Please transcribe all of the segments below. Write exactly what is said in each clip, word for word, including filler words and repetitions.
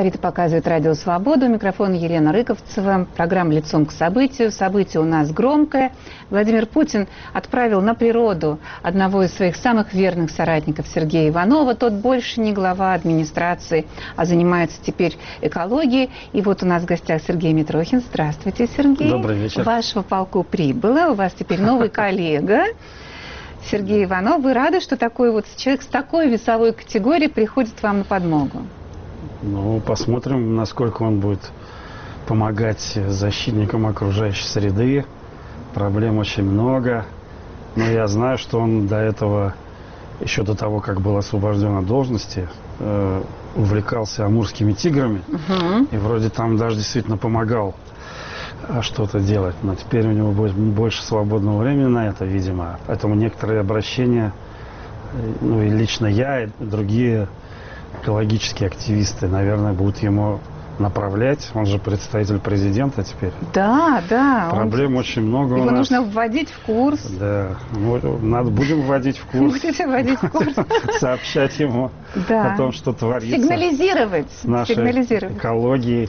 Говорит и показывает Радио Свобода. У микрофона Елена Рыковцева. Программа «Лицом к событию». Событие у нас громкое. Владимир Путин отправил на природу одного из своих самых верных соратников Сергея Иванова. Тот больше не глава администрации, а занимается теперь экологией. И вот у нас в гостях Сергей Митрохин. Здравствуйте, Сергей. Добрый вечер. Вашего полку прибыло. У вас теперь новый коллега. Сергей Иванов, вы рады, что такой вот человек с такой весовой категорией приходит вам на подмогу? Ну, посмотрим, насколько он будет помогать защитникам окружающей среды. Проблем очень много. Но я знаю, что он до этого, еще до того, как был освобожден от должности, э, увлекался амурскими тиграми. Угу. И вроде там даже действительно помогал что-то делать. Но теперь у него будет больше свободного времени на это, видимо. Поэтому некоторые обращения, ну и лично я, и другие экологические активисты, наверное, будут ему направлять. Он же представитель президента теперь. Да, да. Проблем он... очень много. Его у нас. Нужно вводить в курс. Да. Ну, надо, будем вводить в курс. Будете вводить в курс. Сообщать ему о том, что творится. Сигнализировать. С нашей экологией.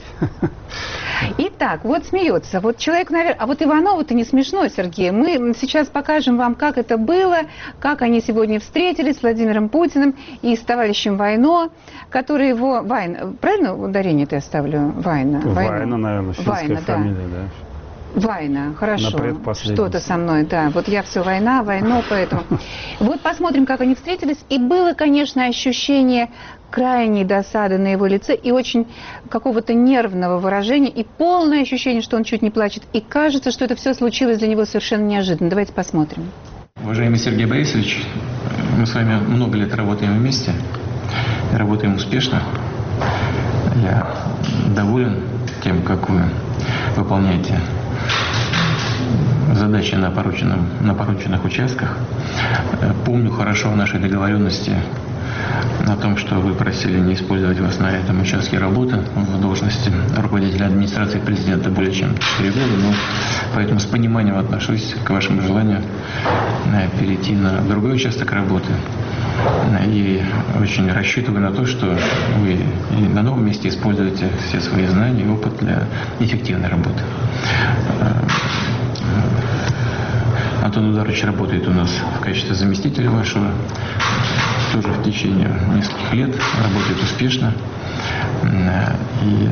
Итак, вот смеется. Вот человек, наверное... А вот Иванову-то не смешно, Сергей. Мы сейчас покажем вам, как это было, как они сегодня встретились с Владимиром Путиным и с товарищем Вайно, который его... Вайн... Правильно ударение-то я ставлю? Вайна. Вайна, наверное, финская Вайна, фамилия, да. да. Вайна, хорошо. Что-то со мной, да. Вот я все война, войно, поэтому... Вот посмотрим, как они встретились. И было, конечно, ощущение крайней досады на его лице и очень какого-то нервного выражения, и полное ощущение, что он чуть не плачет. И кажется, что это все случилось для него совершенно неожиданно. Давайте посмотрим. Уважаемый Сергей Борисович, мы с вами много лет работаем вместе, работаем успешно. Я доволен тем, как вы выполняете задачи на порученном, на порученных участках. Помню хорошо наши договоренности о том, что вы просили не использовать вас на этом участке работы в должности руководителя администрации президента более чем четыре года, но поэтому с пониманием отношусь к вашему желанию перейти на другой участок работы. И очень рассчитываю на то, что вы на новом месте используете все свои знания и опыт для эффективной работы. Антон Ударович работает у нас в качестве заместителя вашего, тоже в течение нескольких лет, работает успешно. И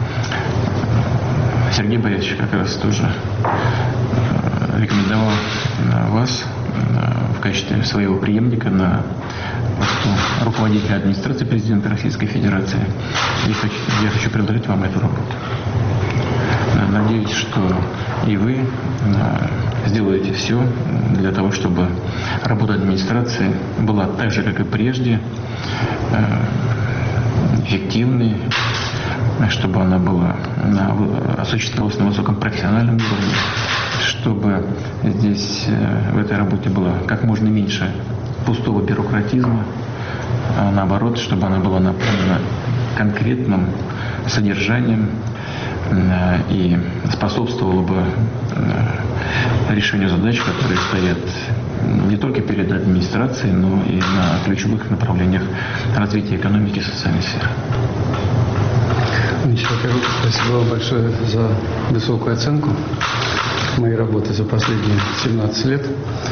Сергей Борисович как раз тоже рекомендовал вас в качестве своего преемника на посту руководителя администрации президента Российской Федерации. И хочу, я хочу предложить вам эту работу. Надеюсь, что и вы сделаете все для того, чтобы работа администрации была так же, как и прежде, эффективной, чтобы она была на, осуществлялась на высоком профессиональном уровне, чтобы здесь в этой работе было как можно меньше пустого бюрократизма, а наоборот, чтобы она была наполнена конкретным содержанием и способствовала бы решению задач, которые стоят не только перед администрацией, но и на ключевых направлениях развития экономики и социальной сферы. Во-первых, спасибо вам большое за высокую оценку моей работы за последние семнадцать лет.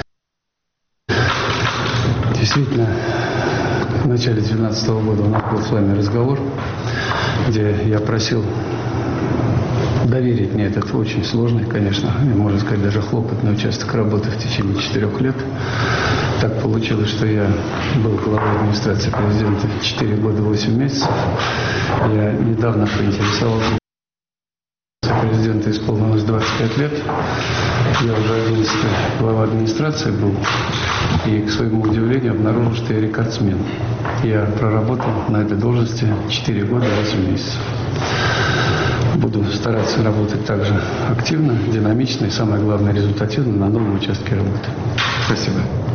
Действительно, в начале две тысячи двенадцатого года у нас был с вами разговор, где я просил доверить мне этот очень сложный, конечно, можно сказать, даже хлопотный участок работы в течение четырех лет. Так получилось, что я был главой администрации президента четыре года восемь месяцев. Я недавно поинтересовался, президента исполнилось двадцать пять лет. Я уже одиннадцатый глава администрации был. И, к своему удивлению, обнаружил, что я рекордсмен. Я проработал на этой должности четыре года восемь месяцев. Буду стараться работать также активно, динамично и, самое главное, результативно на новом участке работы. Спасибо.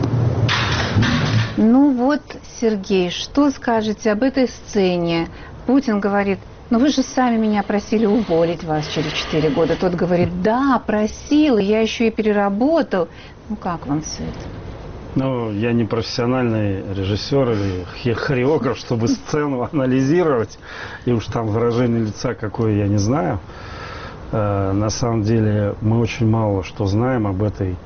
Ну вот, Сергей, что скажете об этой сцене? Путин говорит: ну вы же сами меня просили уволить вас через четыре года. Тот говорит: да, просил, я еще и переработал. Ну как вам все это? Ну, я не профессиональный режиссер или хореограф, чтобы сцену анализировать, и уж там выражение лица какое, я не знаю. На самом деле мы очень мало что знаем об этой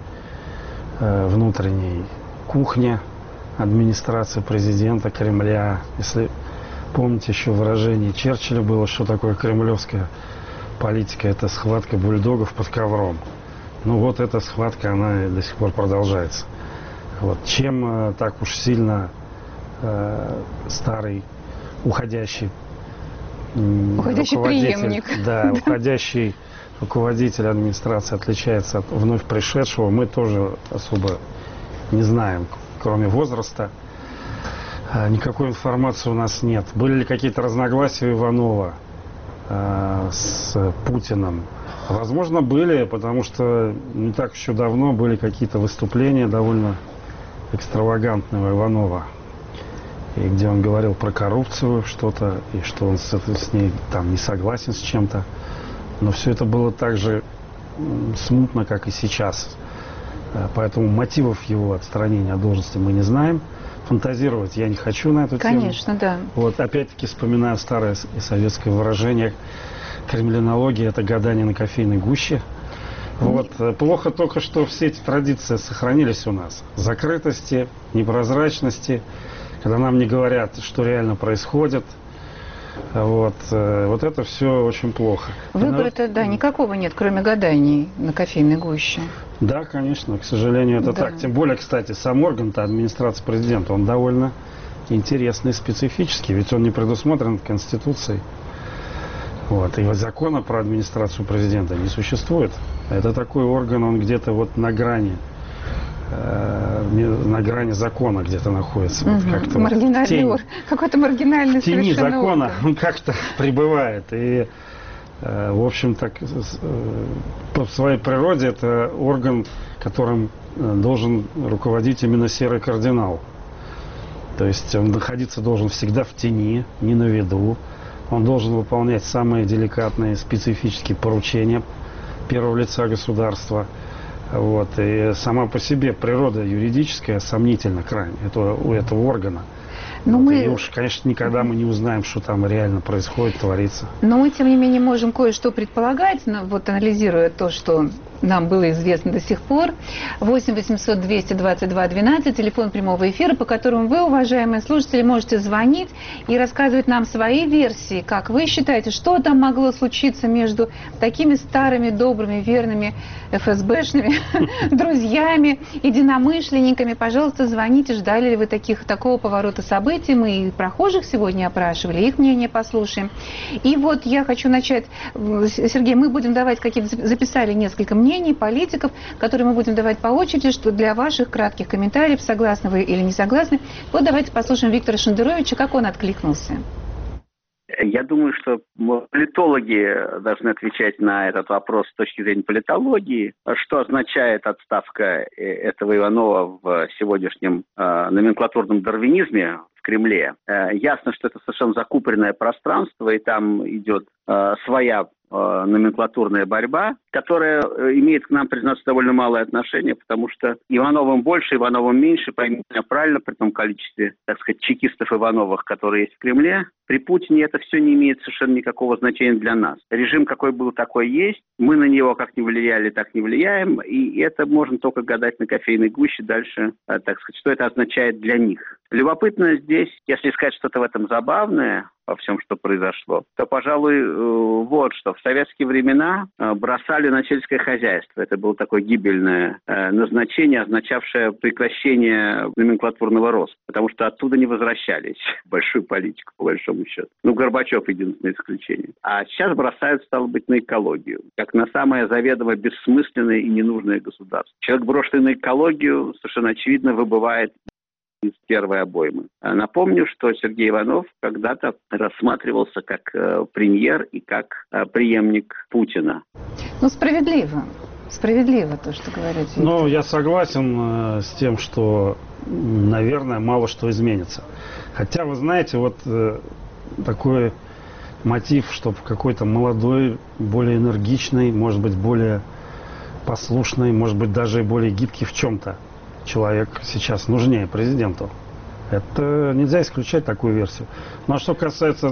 внутренней кухне администрации президента Кремля. Если помните, еще выражение Черчилля было, что такое кремлевская политика, это схватка бульдогов под ковром. Ну вот эта схватка, она до сих пор продолжается. Вот. Чем э, так уж сильно э, старый уходящий, э, уходящий преемник, да, уходящий руководитель администрации отличается от вновь пришедшего, мы тоже особо не знаем, кроме возраста. Э, никакой информации у нас нет. Были ли какие-то разногласия у Иванова э, с Путиным? Возможно, были, потому что не так еще давно были какие-то выступления довольно экстравагантного Иванова, и где он говорил про коррупцию что-то, и что он с, с ней там не согласен с чем-то. Но все это было так же смутно, как и сейчас. Поэтому мотивов его отстранения от должности мы не знаем. Фантазировать я не хочу на эту тему. Конечно, да. Вот опять-таки вспоминаю старое советское выражение: кремлинология — это гадание на кофейной гуще. Вот. Плохо только, что все эти традиции сохранились у нас. Закрытости, непрозрачности, когда нам не говорят, что реально происходит. Вот, вот это все очень плохо. Выбора-то, да, никакого нет, кроме гаданий на кофейной гуще. Да, конечно, к сожалению, это да. так. Тем более, кстати, сам орган-то администрации президента, он довольно интересный, специфический, ведь он не предусмотрен Конституцией. Вот. И закона про администрацию президента не существует. Это такой орган, он где-то вот на грани, э, на грани закона где-то находится. Угу. Вот как-то маргинальный вот какой-то маргинальный в тени закона орган. Он как-то пребывает. И, э, в общем, так, э, по своей природе это орган, которым должен руководить именно серый кардинал. То есть он находиться должен всегда в тени, не на виду. Он должен выполнять самые деликатные, специфические поручения первого лица государства. Вот. И сама по себе природа юридическая сомнительна крайне этого, у этого органа. Но вот. мы... И уж, конечно, никогда мы не узнаем, что там реально происходит, творится. Но мы, тем не менее, можем кое-что предполагать, вот анализируя то, что нам было известно до сих пор. восемь восемьсот двести двадцать два двенадцать, телефон прямого эфира, по которому вы, уважаемые слушатели, можете звонить и рассказывать нам свои версии. Как вы считаете, что там могло случиться между такими старыми, добрыми, верными эф эс бэшными друзьями, единомышленниками? Пожалуйста, звоните. Ждали ли вы таких, такого поворота событий? Мы и прохожих сегодня опрашивали, их мнение послушаем. И вот я хочу начать. Сергей, мы будем давать какие-то, записали несколько мнений политиков, которые мы будем давать по очереди, что для ваших кратких комментариев, согласны вы или не согласны. Вот давайте послушаем Виктора Шендеровича, как он откликнулся. Я думаю, что политологи должны отвечать на этот вопрос с точки зрения политологии. Что означает отставка этого Иванова в сегодняшнем э, номенклатурном дарвинизме в Кремле? Э, ясно, что это совершенно закупоренное пространство, и там идет э, своя э, номенклатурная борьба, которая имеет к нам, признаться, довольно малое отношение, потому что Ивановым больше, Ивановым меньше, поймите меня правильно, при том количестве, так сказать, чекистов Ивановых, которые есть в Кремле. При Путине это все не имеет совершенно никакого значения для нас. Режим какой был, такой есть. Мы на него как не влияли, так не влияем. И это можно только гадать на кофейной гуще дальше, так сказать, что это означает для них. Любопытно здесь, если сказать что-то в этом забавное, во всем, что произошло, то, пожалуй, вот что. В советские времена бросали на сельское хозяйство. Это было такое гибельное назначение, означавшее прекращение номенклатурного роста, потому что оттуда не возвращались в большую политику, по большому счету. Ну, Горбачев единственное исключение. А сейчас бросают, стало быть, на экологию, как на самое заведомо бессмысленное и ненужное государство. Человек, брошенный на экологию, совершенно очевидно выбывает из первой обоймы. Напомню, что Сергей Иванов когда-то рассматривался как э, премьер и как э, преемник Путина. Ну, справедливо. Справедливо то, что говорите. Ну, я согласен э, с тем, что, наверное, мало что изменится. Хотя, вы знаете, вот э, такой мотив, чтобы какой-то молодой, более энергичный, может быть, более послушный, может быть, даже более гибкий в чем-то человек сейчас нужнее президенту. Это нельзя исключать такую версию. Ну а что касается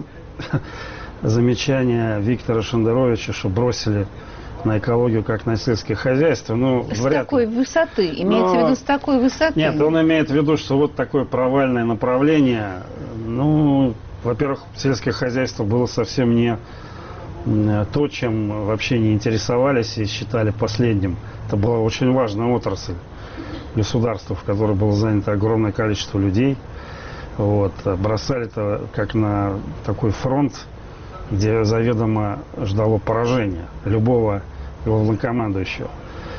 замечания Виктора Шендеровича, что бросили на экологию как на сельское хозяйство, ну, с вряд такой ли. высоты, имеется Но... в виду с такой высоты? Нет, он имеет в виду, что вот такое провальное направление, ну, во-первых, сельское хозяйство было совсем не то, чем вообще не интересовались и считали последним. Это была очень важная отрасль государства, в которой было занято огромное количество людей. Вот. Бросали это как на такой фронт, где заведомо ждало поражения любого главнокомандующего.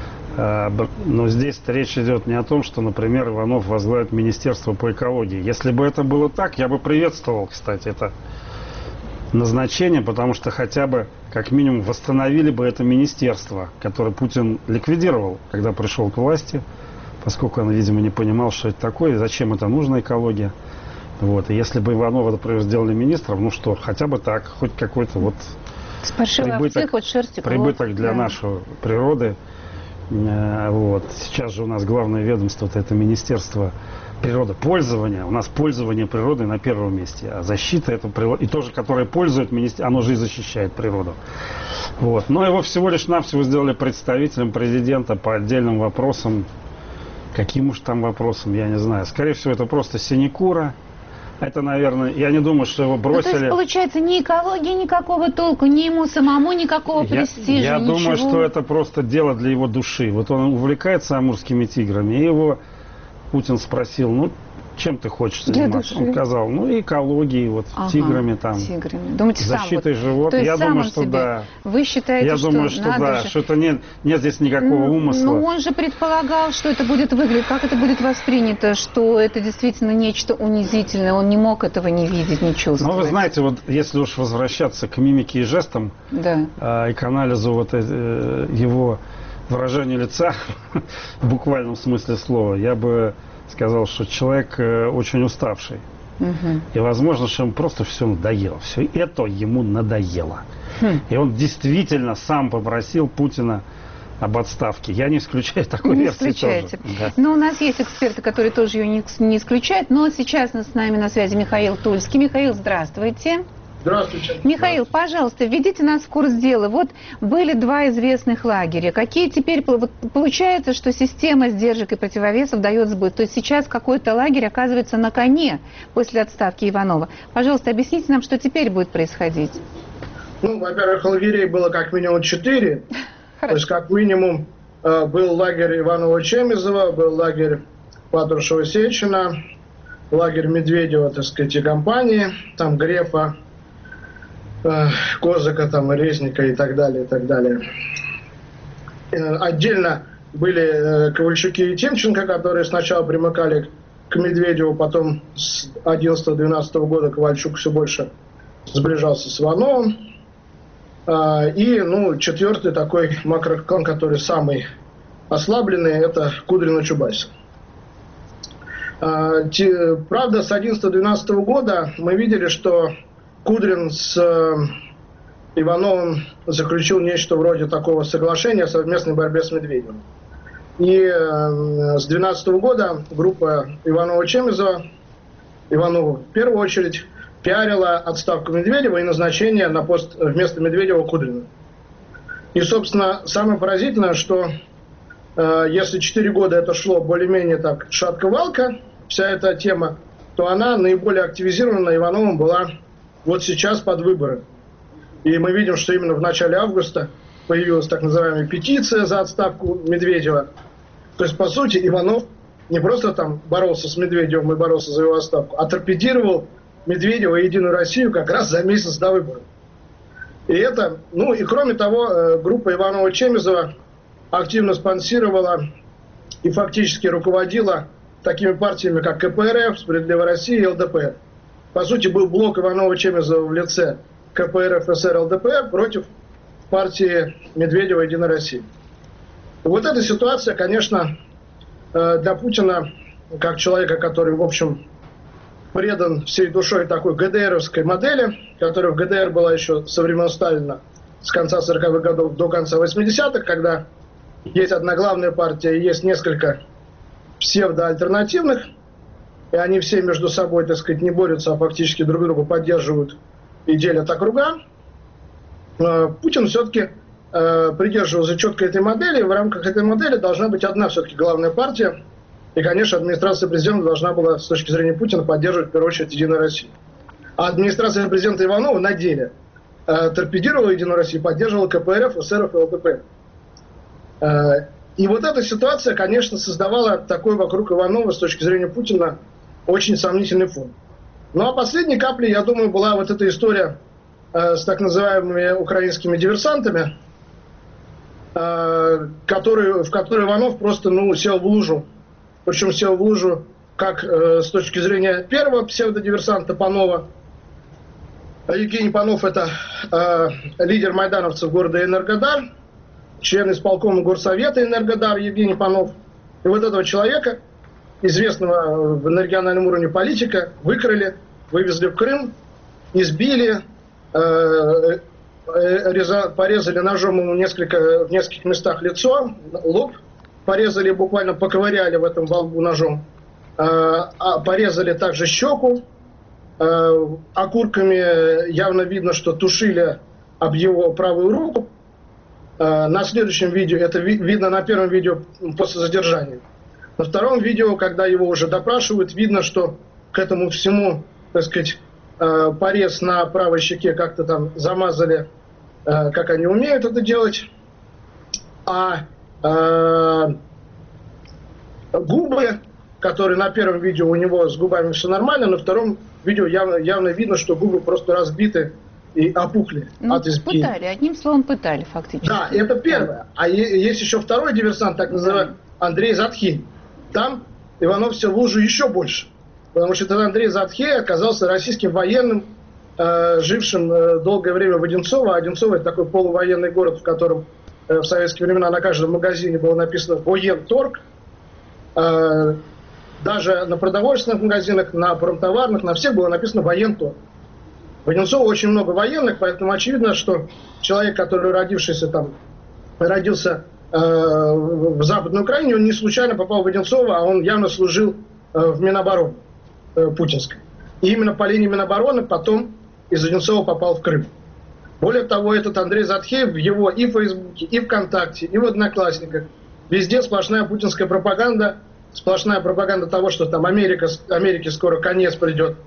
Но здесь речь идет не о том, что, например, Иванов возглавит Министерство по экологии. Если бы это было так, я бы приветствовал, кстати, это назначение, потому что хотя бы, как минимум, восстановили бы это министерство, которое Путин ликвидировал, когда пришел к власти, поскольку он, видимо, не понимал, что это такое и зачем это нужна экология. Вот. И если бы Иванова, например, сделали министром, ну что, хотя бы так, хоть какой-то вот прибыток, овцы, хоть прибыток для да. нашей природы. Вот. Сейчас же у нас главное ведомство это Министерство природопользования. У нас пользование природой на первом месте, а защита это природа, и тоже, которое пользует министерство, оно же и защищает природу. Вот. Но его всего лишь навсего сделали представителем президента по отдельным вопросам. Каким уж там вопросам, я не знаю. Скорее всего, это просто синекура. Это, наверное, я не думаю, что его бросили. Ну, то есть, получается, ни экологии никакого толку, ни ему самому никакого я, престижа, Я ничего. думаю, что это просто дело для его души. Вот он увлекается амурскими тиграми, и его Путин спросил, ну, чем ты хочешь заниматься? Он сказал, ну, экологией, вот, ага, тиграми там, тиграми. Думаете, защитой сам, животных. То есть я сам думаю, он что себе. да. Вы считаете, я что думаю, что надо да, же... что это нет, нет здесь никакого ну, умысла. Ну, он же предполагал, что это будет выглядеть, как это будет воспринято, что это действительно нечто унизительное. Он не мог этого не видеть, не чувствовать. Ну, вы знаете, вот если уж возвращаться к мимике и жестам, да. э, и к анализу вот э, его выражения лица, в буквальном смысле слова, я бы сказал, что человек э, очень уставший. Угу. И возможно, что ему просто все надоело. Все это ему надоело. Хм. И он действительно сам попросил Путина об отставке. Я не исключаю такой не версии исключаете. тоже. Да. Но у нас есть эксперты, которые тоже ее не, не исключают. Но сейчас с нами на связи Михаил Тульский. Михаил, здравствуйте. Здравствуйте. Михаил, пожалуйста, введите нас в курс дела. Вот были два известных лагеря. Какие теперь... Вот получается, что система сдержек и противовесов дает сбой. То есть сейчас какой-то лагерь оказывается на коне после отставки Иванова. Пожалуйста, объясните нам, что теперь будет происходить. Ну, во-первых, лагерей было как минимум четыре. То есть как минимум был лагерь Иванова-Чемизова, был лагерь Патрушева-Сечина, лагерь Медведева, так сказать, и компании, там Грефа, Козака, там, Резника и так далее, и так далее. Отдельно были Ковальчуки и Тимченко, которые сначала примыкали к Медведеву, потом с одиннадцатого-двенадцатого года Ковальчук все больше сближался с Ивановым. И, ну, четвертый такой макроклан, который самый ослабленный, это Кудрин-Чубайс. Правда, с одиннадцатого-двенадцатого года мы видели, что Кудрин с Ивановым заключил нечто вроде такого соглашения о совместной борьбе с Медведевым. И с двенадцатого года группа Иванова-Чемизова, Иванова в первую очередь, пиарила отставку Медведева и назначение на пост вместо Медведева Кудрина. И, собственно, самое поразительное, что э, если четыре года это шло более-менее так шатко-валко, вся эта тема, то она наиболее активизирована Ивановым была вот сейчас под выборы. И мы видим, что именно в начале августа появилась так называемая петиция за отставку Медведева. То есть, по сути, Иванов не просто там боролся с Медведевым и боролся за его отставку, а торпедировал Медведева и Единую Россию как раз за месяц до выборов. И это, ну и кроме того, группа Иванова-Чемизова активно спонсировала и фактически руководила такими партиями, как ка пэ эр эф, Справедливая Россия и эл дэ пэ эр. По сути, был блок Иванова-Чемизова в лице ка пэ эр эф, эс эр, эл дэ пэ эр против партии Медведева и Единой России. Вот эта ситуация, конечно, для Путина, как человека, который, в общем, предан всей душой такой гэ дэ эровской модели, которая в гэ дэ эр была еще со времен Сталина, с конца сороковых годов до конца восьмидесятых, когда есть одна главная партия и есть несколько псевдоальтернативных, и они все между собой, так сказать, не борются, а фактически друг друга поддерживают и делят округа, Путин все-таки придерживался четко этой модели, и в рамках этой модели должна быть одна все-таки главная партия, и, конечно, администрация президента должна была, с точки зрения Путина, поддерживать, в первую очередь, Единую Россию. А администрация президента Иванова на деле торпедировала Единую Россию, поддерживала КПРФ, эсеров и ЛДПР. И вот эта ситуация, конечно, создавала такой вокруг Иванова, с точки зрения Путина, очень сомнительный фон. Ну а последней каплей, я думаю, была вот эта история э, с так называемыми украинскими диверсантами, э, который, в которой Иванов просто ну, сел в лужу. Причем сел в лужу как э, с точки зрения первого псевдодиверсанта Панова. Евгений Панов – это э, лидер майдановцев города Энергодар, член исполкома горсовета Энергодар Евгений Панов. И вот этого человека, известного на региональном уровне политика, выкрали, вывезли в Крым, избили, э, реза, порезали ножом ему несколько, в нескольких местах лицо, лоб порезали, буквально поковыряли в этом во лбу ножом, э, а порезали также щеку, э, окурками явно видно, что тушили об его правую руку. Э, на следующем видео, это ви, видно на первом видео после задержания. На втором видео, когда его уже допрашивают, видно, что к этому всему, так сказать, порез на правой щеке как-то там замазали, как они умеют это делать. А э, губы, которые на первом видео у него с губами все нормально, на втором видео явно, явно видно, что губы просто разбиты и опухли ну, от избиения. Пытали, одним словом пытали фактически. Да, это первое. А есть еще второй диверсант, так называемый Андрей Затхей. Там Иванов сел в лужу еще больше, потому что этот Андрей Затхей оказался российским военным, э, жившим э, долгое время в Одинцово. А Одинцово – это такой полувоенный город, в котором э, в советские времена на каждом магазине было написано «Военторг». Э, даже на продовольственных магазинах, на промтоварных, на всех было написано «Военторг». В Одинцово очень много военных, поэтому очевидно, что человек, который родившийся там, родился в Западной Украине, он не случайно попал в Одинцово, а он явно служил в Минобороны путинской. И именно по линии Минобороны потом из Одинцова попал в Крым. Более того, этот Андрей Затхей в его и в Фейсбуке, и ВКонтакте, и в Одноклассниках везде сплошная путинская пропаганда, сплошная пропаганда того, что там Америка, Америке скоро конец придет,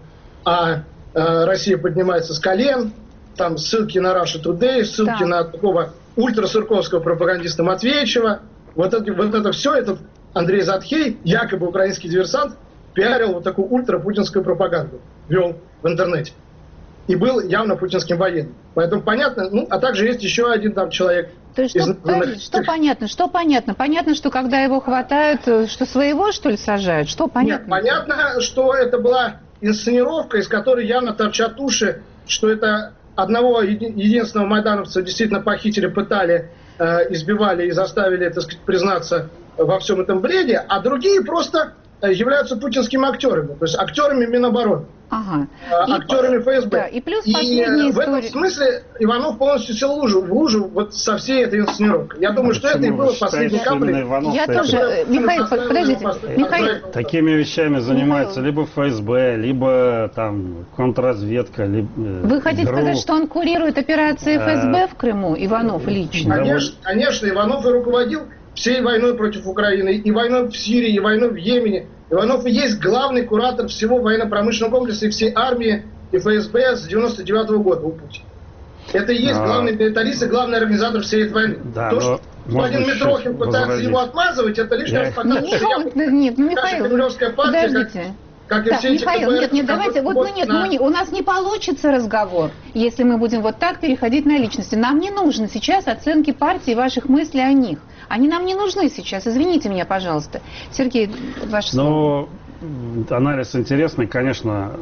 а э, Россия поднимается с колен, там ссылки на Russia Today, ссылки да. на такого ультрасырковского пропагандиста Матвеевичева. Вот это, вот это все, этот Андрей Затхей, якобы украинский диверсант, пиарил вот такую ультрапутинскую пропаганду, вел в интернете. И был явно путинским военным. Поэтому понятно, ну, а также есть еще один там человек. То есть, что, из... что понятно? Что понятно? Понятно, что когда его хватают, что своего, что ли, сажают? Что понятно? Нет, понятно, что это была инсценировка, из которой явно торчат уши, что это одного единственного майдановца действительно похитили, пытали, э, избивали и заставили, так сказать, признаться во всем этом бреде, а другие просто являются путинскими актерами, то есть актерами Минобороны, ага. э, актерами и, ФСБ. Да, и плюс и последняя в история. этом смысле Иванов полностью сел в лужу, в лужу вот со всей этой инсценировкой. Я думаю, что это и было последней каплей. Я тоже, Михаил, подождите, Михаил. Такими вещами занимается либо ФСБ, либо там контрразведка, либо Вы хотите ГРУ. Сказать, что он курирует операции ФСБ в Крыму, Иванов лично? Конечно, конечно, Иванов и руководил всей войной против Украины, и войной в Сирии, и войной в Йемене. Иванов и есть главный куратор всего военно-промышленного комплекса и всей армии и ФСБ с девяносто девятого года у Путина. Это и есть а... главный милитарист и главный организатор всей этой войны. Да, То, что господин Митрохин пытается возразить. Его отмазывать, это лишь раз показывает, что я... Нет, ну, Михаил, кремлевская партия, подождите. Как и да, все Михаил, эти нет, нет, давайте, вот мы нет, на... мы, у нас не получится разговор, если мы будем вот так переходить на личности. Нам не нужны сейчас оценки партии, ваших мыслей о них. Они нам не нужны сейчас, извините меня, пожалуйста. Сергей, ваше слово. Ну, анализ интересный, конечно,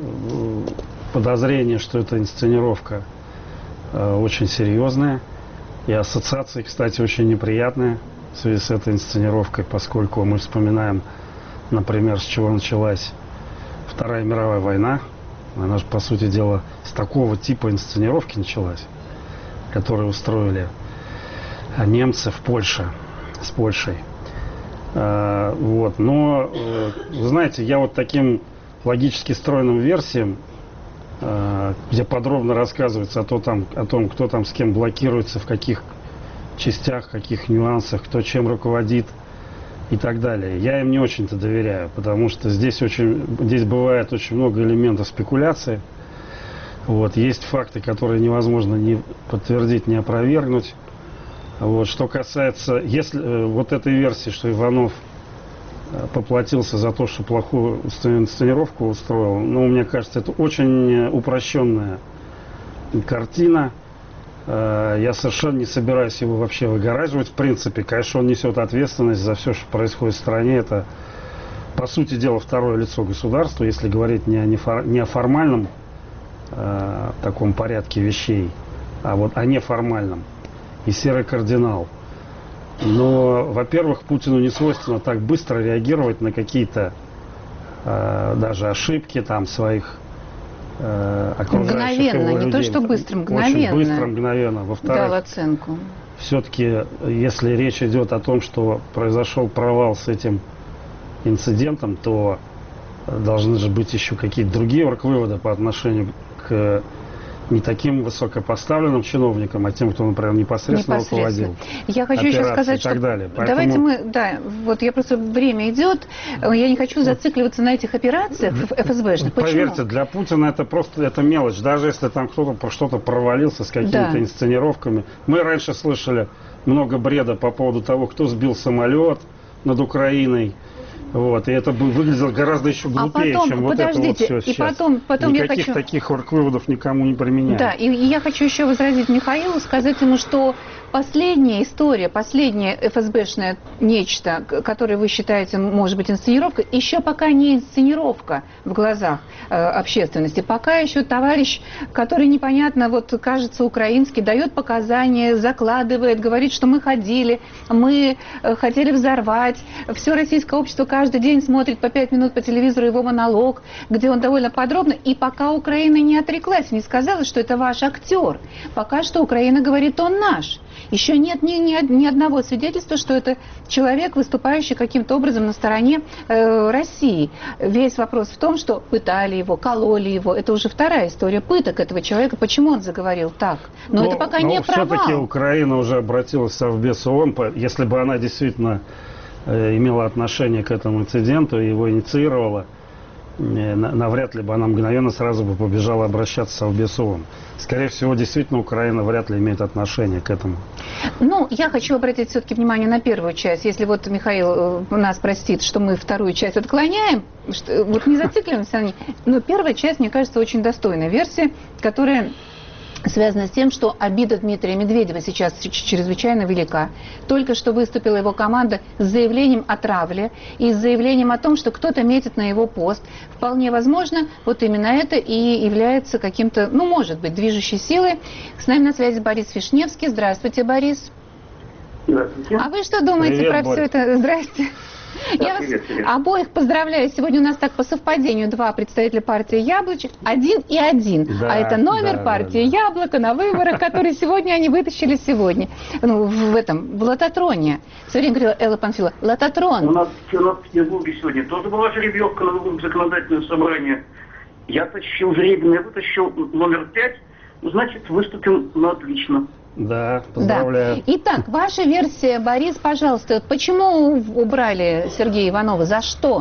подозрение, что это инсценировка очень серьезная. И ассоциации, кстати, очень неприятные в связи с этой инсценировкой, поскольку мы вспоминаем, например, с чего началась Вторая мировая война. Она же, по сути дела, с такого типа инсценировки началась, которую устроили немцы в Польше, с Польшей. А, вот. Но, вы знаете, я вот таким логически стройным версиям, где подробно рассказывается о, то, там, о том, кто там с кем блокируется, в каких частях, в каких нюансах, кто чем руководит и так далее. Я им не очень-то доверяю, потому что здесь, очень, здесь бывает очень много элементов спекуляции. Вот. Есть факты, которые невозможно ни подтвердить, ни опровергнуть. Вот. Что касается если, вот этой версии, что Иванов поплатился за то, что плохую инсценировку устроил. Но мне кажется, это очень упрощенная картина. Я совершенно не собираюсь его вообще выгораживать. В принципе, конечно, он несет ответственность за все, что происходит в стране. Это, по сути дела, второе лицо государства, если говорить не о, нефор... не о формальном э, таком порядке вещей, а вот о неформальном. И серый кардинал. Но, во-первых, Путину не свойственно так быстро реагировать на какие-то э, даже ошибки там своих э, окружающих его мгновенно, людей. Не то, что быстро, мгновенно. Очень быстро, мгновенно. Во-вторых, дал оценку. Все-таки, если речь идет о том, что произошел провал с этим инцидентом, то должны же быть еще какие-то другие орг-выводы по отношению к не таким высокопоставленным чиновникам, а тем, кто, например, непосредственно, непосредственно. руководил. Я хочу еще сказать, и так что далее. Поэтому... давайте мы, да, вот я просто время идет, я не хочу зацикливаться на этих операциях эф эс бэшных. Поверьте, Почему? для Путина это просто это мелочь. Даже если там кто-то про что-то провалился с какими-то да. инсценировками. Мы раньше слышали много бреда по поводу того, кто сбил самолет над Украиной. Вот, и это выглядело гораздо еще глупее, а потом, чем вот это вот все и сейчас. Потом, потом Никаких я хочу... таких орг-выводов никому не применяют. Да, и, и я хочу еще возразить Михаилу, сказать ему, что последняя история, последняя эф эс бэшное нечто, которое вы считаете, может быть, инсценировка, еще пока не инсценировка в глазах э, общественности. Пока еще товарищ, который непонятно, вот кажется украинский, дает показания, закладывает, говорит, что мы ходили, мы э, хотели взорвать. Все российское общество каждый день смотрит по пять минут по телевизору его монолог, где он довольно подробно. И пока Украина не отреклась, не сказала, что это ваш актер. Пока что Украина говорит, он наш. Еще нет ни, ни, ни одного свидетельства, что это человек, выступающий каким-то образом на стороне э, России. Весь вопрос в том, что пытали его, кололи его. Это уже вторая история пыток этого человека. Почему он заговорил так? Но, но это пока но не провал. Все-таки Украина уже обратилась в Совбез ООН. Если бы она действительно э, имела отношение к этому инциденту и его инициировала, э, навряд ли бы она мгновенно сразу бы побежала обращаться в Совбез ООН. Скорее всего, действительно, Украина вряд ли имеет отношение к этому. Ну, я хочу обратить все-таки внимание на первую часть. Если вот Михаил нас простит, что мы вторую часть отклоняем, что, вот не зацикливаемся на ней. Но первая часть, мне кажется, очень достойная версия, которая связана с тем, что обида Дмитрия Медведева сейчас чрезвычайно велика. Только что выступила его команда с заявлением о травле и с заявлением о том, что кто-то метит на его пост. Вполне возможно, вот именно это и является каким-то, ну, может быть, движущей силой. С нами на связи Борис Вишневский. Здравствуйте, Борис. Здравствуйте. А вы что думаете Привет, про Борис. все это? Здрасте. Да, Я привет, вас привет. обоих поздравляю. Сегодня у нас так по совпадению два представителя партии «Яблочек». Один и один. Да, а это номер да, партии да, да. «Яблоко» на выборах, который сегодня они вытащили сегодня. Ну, в этом, в лототроне. Все время говорила Элла Панфилова. У Лототрон. нас, у нас в Петербурге сегодня тоже была жеребьевка на выборах законодательное собрание. Я тащил жребий, вытащил номер пять. Значит, выступим на отлично. Да, поздравляю. Да. Итак, ваша версия, Борис, пожалуйста, почему убрали Сергея Иванова? За что?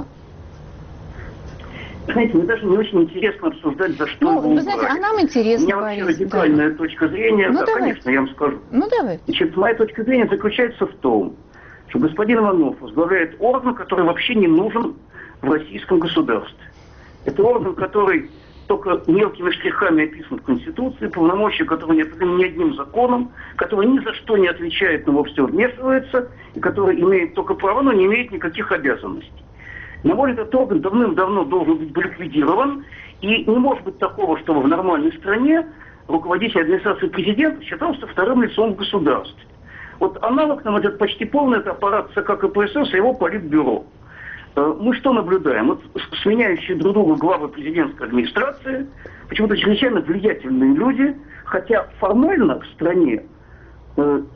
Знаете, мне даже не очень интересно обсуждать, за что Ну, его вы убрали. знаете, а нам интересно, У меня вообще Борис, радикальная да. точка зрения. Ну, да, давайте. конечно, я вам скажу. Ну, давай. Значит, моя точка зрения заключается в том, что господин Иванов возглавляет орган, который вообще не нужен в российском государстве. Это орган, который только мелкими штрихами описан в Конституции, полномочия, которые не определены ни одним законом, который ни за что не отвечает, но во все вмешивается, и который имеет только право, но не имеет никаких обязанностей. На мой взгляд, этот орган давным-давно должен быть ликвидирован, и не может быть такого, чтобы в нормальной стране руководитель администрации президента считался вторым лицом в государстве. Вот аналог, на мой взгляд, почти полный, это аппарат ЦК КПСС и его политбюро. Мы что наблюдаем? Вот сменяющие друг друга главы президентской администрации, почему-то чрезвычайно влиятельные люди, хотя формально в стране э, их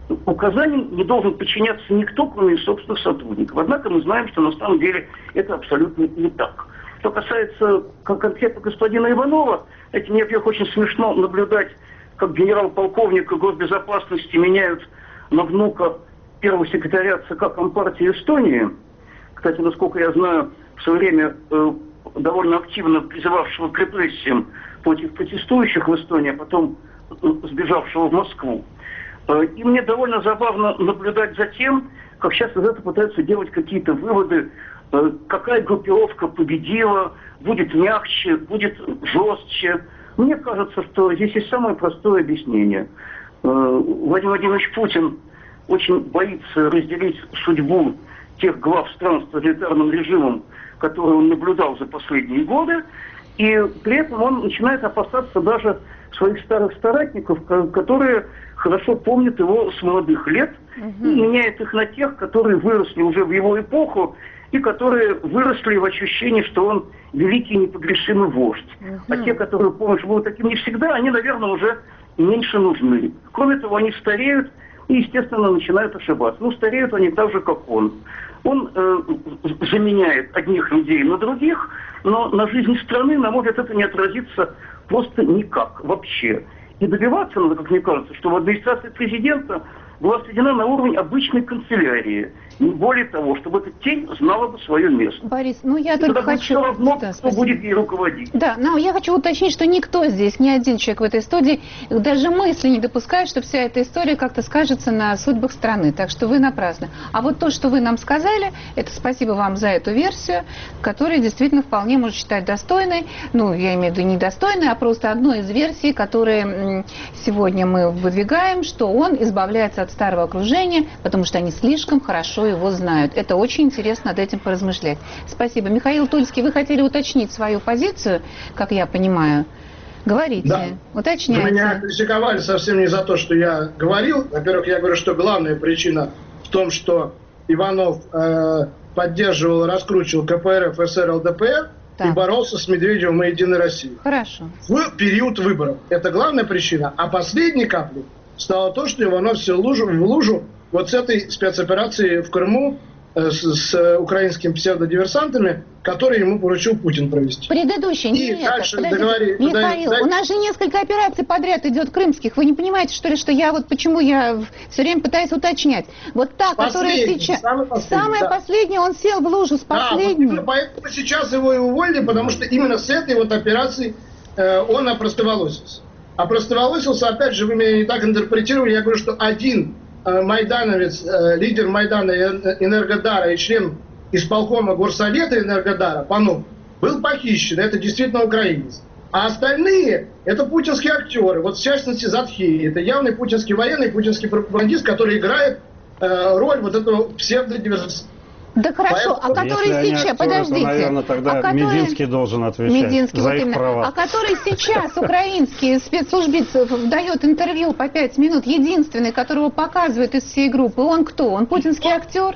указаниям не должен подчиняться никто, кроме собственных сотрудников. Однако мы знаем, что на самом деле это абсолютно не так. Что касается конкретно господина Иванова, это мне, во-первых, очень смешно наблюдать, как генерал-полковника госбезопасности меняют на внука первого секретаря ЦК Компартии Эстонии. Кстати, насколько я знаю, в свое время э, довольно активно призывавшего к репрессиям против протестующих в Эстонии, а потом э, сбежавшего в Москву. Э, и мне довольно забавно наблюдать за тем, как сейчас из этого пытаются делать какие-то выводы, э, какая группировка победила, будет мягче, будет жестче. Мне кажется, что здесь есть самое простое объяснение. Э, Владимир Владимирович Путин очень боится разделить судьбу тех глав стран с тоталитарным режимом, которые он наблюдал за последние годы, и при этом он начинает опасаться даже своих старых соратников, которые хорошо помнят его с молодых лет, угу. и меняет их на тех, которые выросли уже в его эпоху, и которые выросли в ощущении, что он великий непогрешимый вождь. Угу. А те, которые помнят, что был таким не всегда, они, наверное, уже меньше нужны. Кроме того, они стареют и, естественно, начинают ошибаться. Ну, стареют они так же, как он. Он э, заменяет одних людей на других, но на жизни страны, на мой взгляд, это не отразится просто никак вообще. И добиваться надо, как мне кажется, чтобы администрация президента была сведена на уровень обычной канцелярии. Не более того, чтобы эта тень знала бы свое место. Борис, ну я и только хочу... Все равно, да, кто спасибо. будет ей руководить. Да, но я хочу уточнить, что никто здесь, ни один человек в этой студии, даже мысли не допускает, что вся эта история как-то скажется на судьбах страны. Так что вы напрасно. А вот то, что вы нам сказали, это спасибо вам за эту версию, которая действительно вполне можно считать достойной. Ну, я имею в виду не достойной, а просто одной из версий, которые сегодня мы выдвигаем, что он избавляется от старого окружения, потому что они слишком хорошо его знают. Это очень интересно над этим поразмышлять. Спасибо. Михаил Тульский, вы хотели уточнить свою позицию, как я понимаю. Говорите, да. Уточняйте. Меня критиковали совсем не за то, что я говорил. Во-первых, я говорю, что главная причина в том, что Иванов э, поддерживал, раскручивал ка пэ эр эф, эс эр, эл дэ пэ эр так. и боролся с Медведевым и Единой Россией. Хорошо. В период выборов. Это главная причина. А последней каплей стало то, что Иванов сел в лужу, в лужу вот с этой спецоперацией в Крыму э, с, с украинскими псевдодиверсантами, которые ему поручил Путин провести. Предыдущий, и нет, дальше подождите, договори, Михаил, подожди, у нас же несколько операций подряд идет крымских. Вы не понимаете, что ли, что я вот почему я все время пытаюсь уточнять. Вот та, которая сейчас... Самая последняя, самая да. последняя, он сел в лужу с последней. Да, вот поэтому сейчас его и уволили, потому что именно с этой вот операцией э, он опростоволосился. Опростоволосился, опять же, вы меня не так интерпретировали, я говорю, что один э, майдановец, э, лидер Майдана Энергодара и член исполкома Горсовета Энергодара, Панов, был похищен, это действительно украинец. А остальные, это путинские актеры, вот в частности Затхей, это явный путинский военный, путинский пропагандист, который играет э, роль вот этого псевдодиверсанта. Да хорошо, а который сейчас, актеры, подождите, то, наверное, тогда а который, Мединский должен отвечать Мединский, за вот их именно, права. А который сейчас украинский спецслужбист дает интервью по пять минут, единственный, которого показывают из всей группы, он кто? Он путинский актер?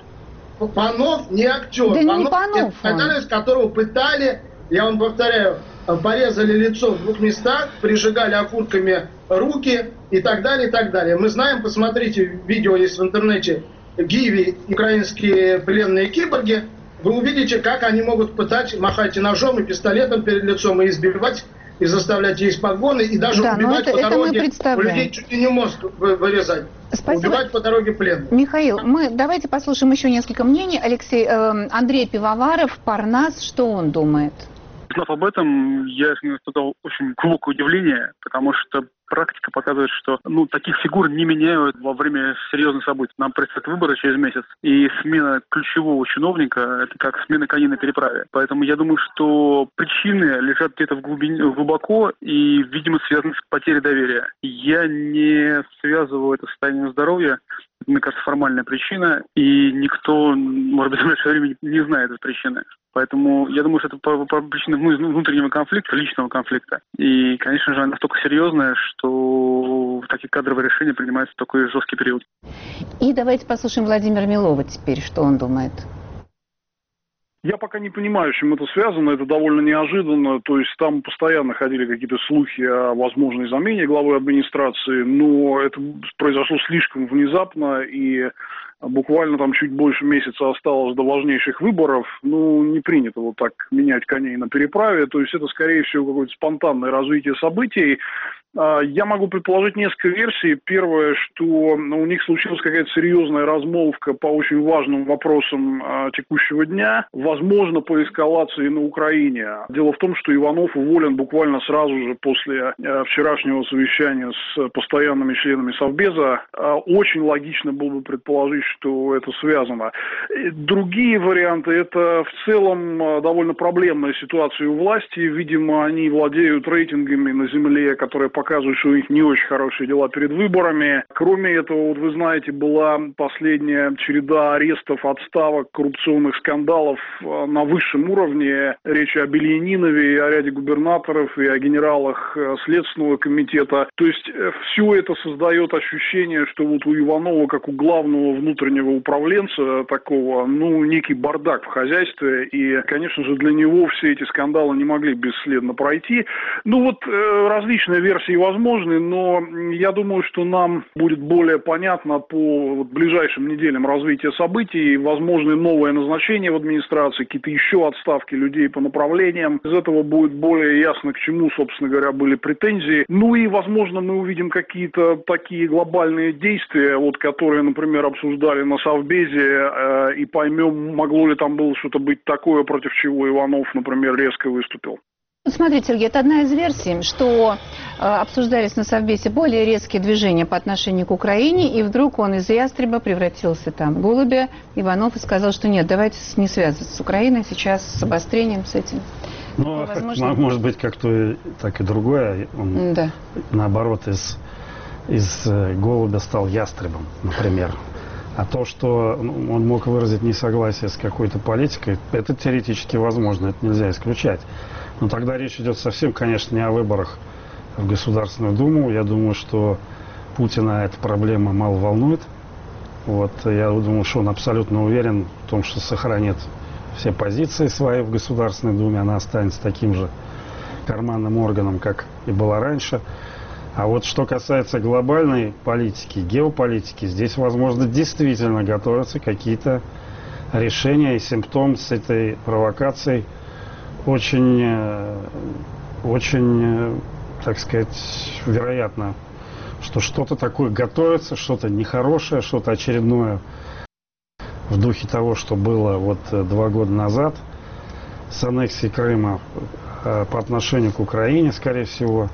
Панов не актер. Да Панов, не Панов это, с которого пытали, я вам повторяю, порезали лицо в двух местах, прижигали окурками руки и так далее, и так далее. Мы знаем, посмотрите, видео есть в интернете, Гиви, украинские пленные киборги, вы увидите, как они могут пытать, махать и ножом, и пистолетом перед лицом, и избивать, и заставлять есть погоны, и даже да, убивать это, по дороге, у людей чуть ли не мозг вырезать. Спасибо. Убивать по дороге пленных. Михаил, мы давайте послушаем еще несколько мнений. Алексей, э, Андрей Пивоваров, Парнас, что он думает? Узнав об этом, я испытал очень глубокое удивление, потому что практика показывает, что ну, таких фигур не меняют во время серьезных событий. Нам предстоят выборы через месяц, и смена ключевого чиновника – это как смена коней на переправе. Поэтому я думаю, что причины лежат где-то в глубине, глубоко и, видимо, связаны с потерей доверия. Я не связываю это с состоянием здоровья. Это, мне кажется, формальная причина, и никто, может быть, в ближайшее время не знает этой причины. Поэтому я думаю, что это по, по причине внутреннего конфликта, личного конфликта. И, конечно же, она настолько серьезная, что такие кадровые решения принимаются в такой жесткий период. И давайте послушаем Владимира Милова теперь, что он думает. Я пока не понимаю, с чем это связано, это довольно неожиданно, то есть там постоянно ходили какие-то слухи о возможной замене главы администрации, но это произошло слишком внезапно, и буквально там чуть больше месяца осталось до важнейших выборов, ну, не принято вот так менять коней на переправе, то есть это, скорее всего, какое-то спонтанное развитие событий. Я могу предположить несколько версий. Первое, что у них случилась какая-то серьезная размолвка по очень важным вопросам текущего дня, возможно, по эскалации на Украине. Дело в том, что Иванов уволен буквально сразу же после вчерашнего совещания с постоянными членами Совбеза. Очень логично было бы предположить, что это связано. Другие варианты – это в целом довольно проблемная ситуация у власти. Видимо, они владеют рейтингами на земле, которые показывают, что у них не очень хорошие дела перед выборами. Кроме этого, вот вы знаете, была последняя череда арестов, отставок, коррупционных скандалов на высшем уровне. Речь о Бельянинове, и о ряде губернаторов, и о генералах Следственного комитета. То есть все это создает ощущение, что вот у Иванова, как у главного внутреннего управленца такого, ну, некий бардак в хозяйстве. И, конечно же, для него все эти скандалы не могли бесследно пройти. Ну вот э, различные версии возможны, но я думаю, что нам будет более понятно по вот, ближайшим неделям развития событий, возможны новые назначения в администрации, какие-то еще отставки людей по направлениям. Из этого будет более ясно, к чему, собственно говоря, были претензии. Ну и, возможно, мы увидим какие-то такие глобальные действия, вот, которые, например, обсуждали на Совбезе, э, и поймем, могло ли там было что-то быть такое, против чего Иванов, например, резко выступил. Смотрите, Сергей, это одна из версий, что э, обсуждались на Совбезе более резкие движения по отношению к Украине, и вдруг он из ястреба превратился там в голубя. Иванов и сказал, что нет, давайте не связываться с Украиной сейчас, с обострением, с этим. Ну, возможно... может быть, как то, так и другое. Он, да. наоборот, из, из голубя стал ястребом, например. А то, что он мог выразить несогласие с какой-то политикой, это теоретически возможно, это нельзя исключать. Но тогда речь идет совсем, конечно, не о выборах в Государственную Думу. Я думаю, что Путина эта проблема мало волнует. Вот, я думаю, что он абсолютно уверен в том, что сохранит все позиции свои в Государственной Думе. Она останется таким же карманным органом, как и была раньше. А вот что касается глобальной политики, геополитики, здесь, возможно, действительно готовятся какие-то решения, и симптом с этой провокацией очень, очень, так сказать, вероятно, что что-то такое готовится, что-то нехорошее, что-то очередное в духе того, что было вот два года назад с аннексией Крыма по отношению к Украине, скорее всего.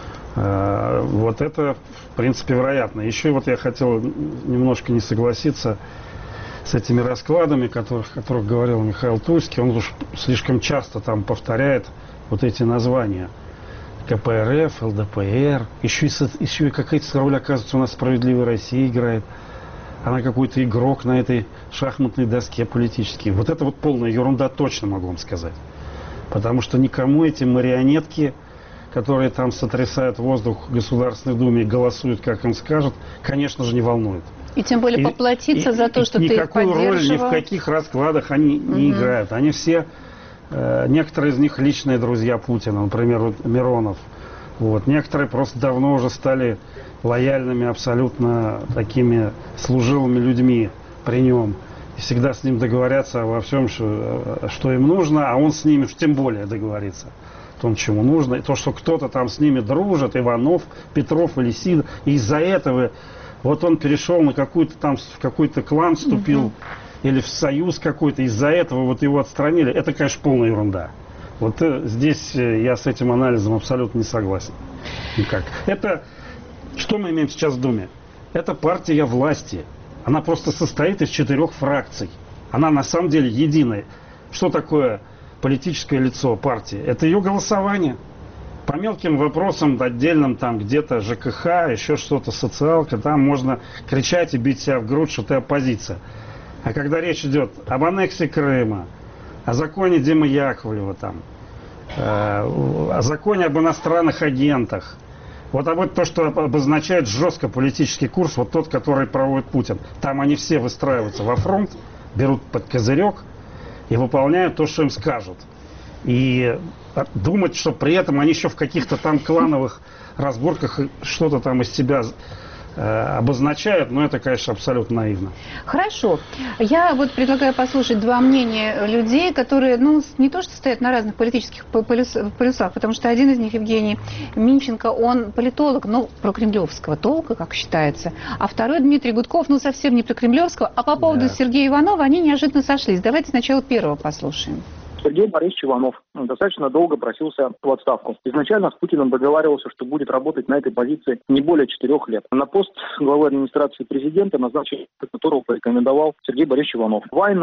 Вот это, в принципе, вероятно. Еще вот я хотел немножко не согласиться с этими раскладами, которых, о которых говорил Михаил Тульский. Он уж слишком часто там повторяет вот эти названия. ка пэ эр эф, эл дэ пэ эр. Еще и, еще и какая-то роль, оказывается, у нас «Справедливая Россия» играет. Она какой-то игрок на этой шахматной доске политический. Вот это вот полная ерунда, точно могу вам сказать. Потому что никому эти марионетки, которые там сотрясают воздух в Государственной Думе и голосуют, как им скажут, конечно же, не волнует. И тем более и, поплатиться и, за то, что ты их поддерживал. Никакую роль ни в каких раскладах они угу. не играют. Они все, э, некоторые из них личные друзья Путина, например, вот Миронов. Вот. Некоторые просто давно уже стали лояльными, абсолютно такими служилыми людьми при нем. И всегда с ним договорятся во всем, что, что им нужно, а он с ними тем более договорится. Том, чему нужно, и то, что кто-то там с ними дружит, Иванов, Петров или Сидор, и из-за этого вот он перешел на какую-то там, в какой-то клан вступил, угу. или в союз какой-то, из-за этого вот его отстранили, это, конечно, полная ерунда. Вот э, здесь э, я с этим анализом абсолютно не согласен. Никак. Это, что мы имеем сейчас в Думе? Это партия власти. Она просто состоит из четырех фракций. Она на самом деле единая. Что такое политическое лицо партии? Это ее голосование. По мелким вопросам, отдельным там где-то жэ ка ха, еще что-то, социалка, там можно кричать и бить себя в грудь, что ты оппозиция. А когда речь идет об аннексии Крыма, о законе Димы Яковлева, там, э, о законе об иностранных агентах, вот об этом то, что обозначает жестко политический курс, вот тот, который проводит Путин. Там они все выстраиваются во фронт, берут под козырек и выполняют то, что им скажут. И думать, что при этом они еще в каких-то там клановых разборках что-то там из себя обозначают, но это, конечно, абсолютно наивно. Хорошо. Я вот предлагаю послушать два мнения людей, которые, ну, не то что стоят на разных политических полюсах, потому что один из них, Евгений Минченко, он политолог, ну, прокремлевского толка, как считается, а второй, Дмитрий Гудков, ну, совсем не прокремлевского, а по поводу да. Сергея Иванова они неожиданно сошлись. Давайте сначала первого послушаем. Сергей Борисович Иванов достаточно долго просился в отставку. Изначально с Путиным договаривался, что будет работать на этой позиции не более четырех лет. На пост главы администрации президента, назначение которого порекомендовал Сергей Борисович Иванов.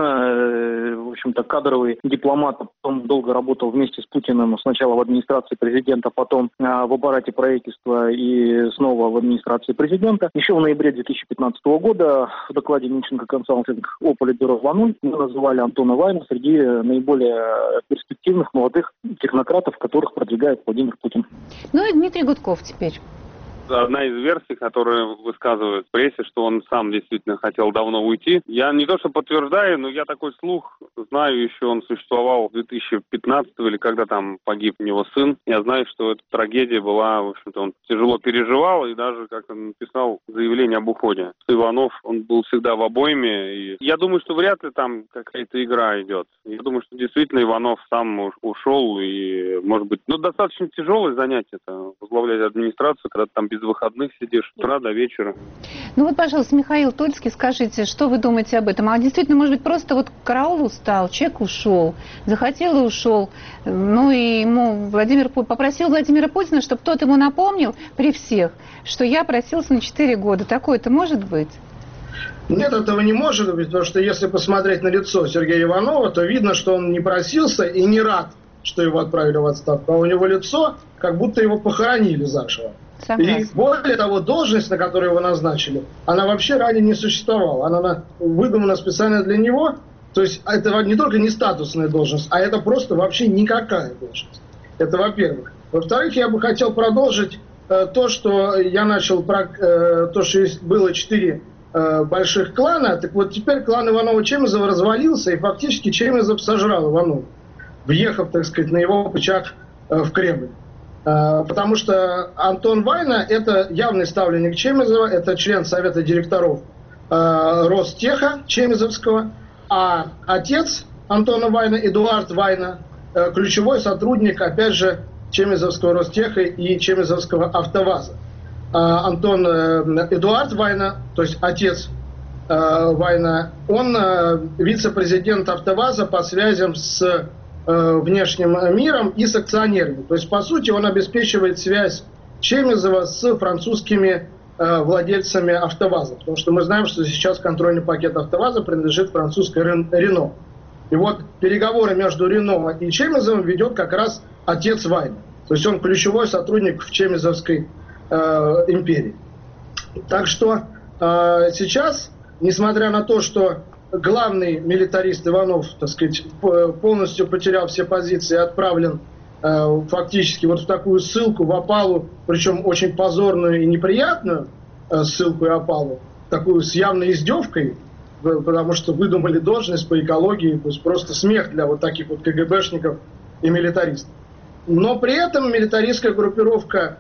Вайна, в общем-то, кадровый дипломат, потом долго работал вместе с Путиным сначала в администрации президента, потом в аппарате правительства и снова в администрации президента. Еще в ноябре две тысячи пятнадцатого года в докладе Минченко консалтинг о Политбюро два ноль мы называли Антона Вайна среди наиболее перспективных молодых технократов, которых продвигает Владимир Путин. Ну и Дмитрий Гудков теперь. Одна из версий, которые высказывают в прессе, что он сам действительно хотел давно уйти. Я не то что подтверждаю, но я такой слух знаю, еще он существовал в две тысячи пятнадцатом или когда там погиб у него сын. Я знаю, что эта трагедия была, в общем-то, он тяжело переживал и даже как-то написал заявление об уходе. Иванов, он был всегда в обойме. И я думаю, что вряд ли там какая-то игра идет. Я думаю, что действительно Иванов сам ушел и, может быть, ну, достаточно тяжелое занятие это возглавлять администрацию, когда ты там без выходных сидишь с утра до вечера. Ну вот, пожалуйста, Михаил Тульский, скажите, что вы думаете об этом? А действительно, может быть, просто вот караул устал, человек ушел, захотел и ушел. Ну и ему Владимир попросил Владимира Путина, чтобы тот ему напомнил при всех, что я просился на четыре года. Такое-то может быть? Нет, этого не может быть, потому что если посмотреть на лицо Сергея Иванова, то видно, что он не просился и не рад, что его отправили в отставку. А у него лицо, как будто его похоронили заживо. Согласна. И более того, должность, на которую его назначили, она вообще ранее не существовала. Она выдумана специально для него. То есть это не только не статусная должность, а это просто вообще никакая должность. Это во-первых. Во-вторых, я бы хотел продолжить э, то, что я начал, про, э, то, что было четыре э, больших клана. Так вот теперь клан Иванова-Чемизова развалился, и фактически Чемизов сожрал Иванова, въехав, так сказать, на его пычак э, в Кремль. Потому что Антон Вайна – это явный ставленник Чемизова, это член Совета директоров э, Ростеха Чемизовского, а отец Антона Вайна, Эдуард Вайна, э, ключевой сотрудник, опять же, Чемизовского Ростеха и Чемизовского АвтоВАЗа. Э, Антон э, Эдуард Вайна, то есть отец э, Вайна, он э, вице-президент АвтоВАЗа по связям с внешним миром и с акционерами. То есть, по сути, он обеспечивает связь Чемизова с французскими э, владельцами АвтоВАЗа. Потому что мы знаем, что сейчас контрольный пакет АвтоВАЗа принадлежит французской Рено. И вот переговоры между Рено и Чемизовым ведет как раз отец Вайна. То есть он ключевой сотрудник в Чемизовской э, империи. Так что э, сейчас, несмотря на то, что главный милитарист Иванов, так сказать, полностью потерял все позиции и отправлен э, фактически вот в такую ссылку, в опалу, причем очень позорную и неприятную э, ссылку и опалу, такую с явной издевкой, потому что выдумали должность по экологии, то есть просто смех для вот таких вот КГБшников и милитаристов. Но при этом милитаристская группировка,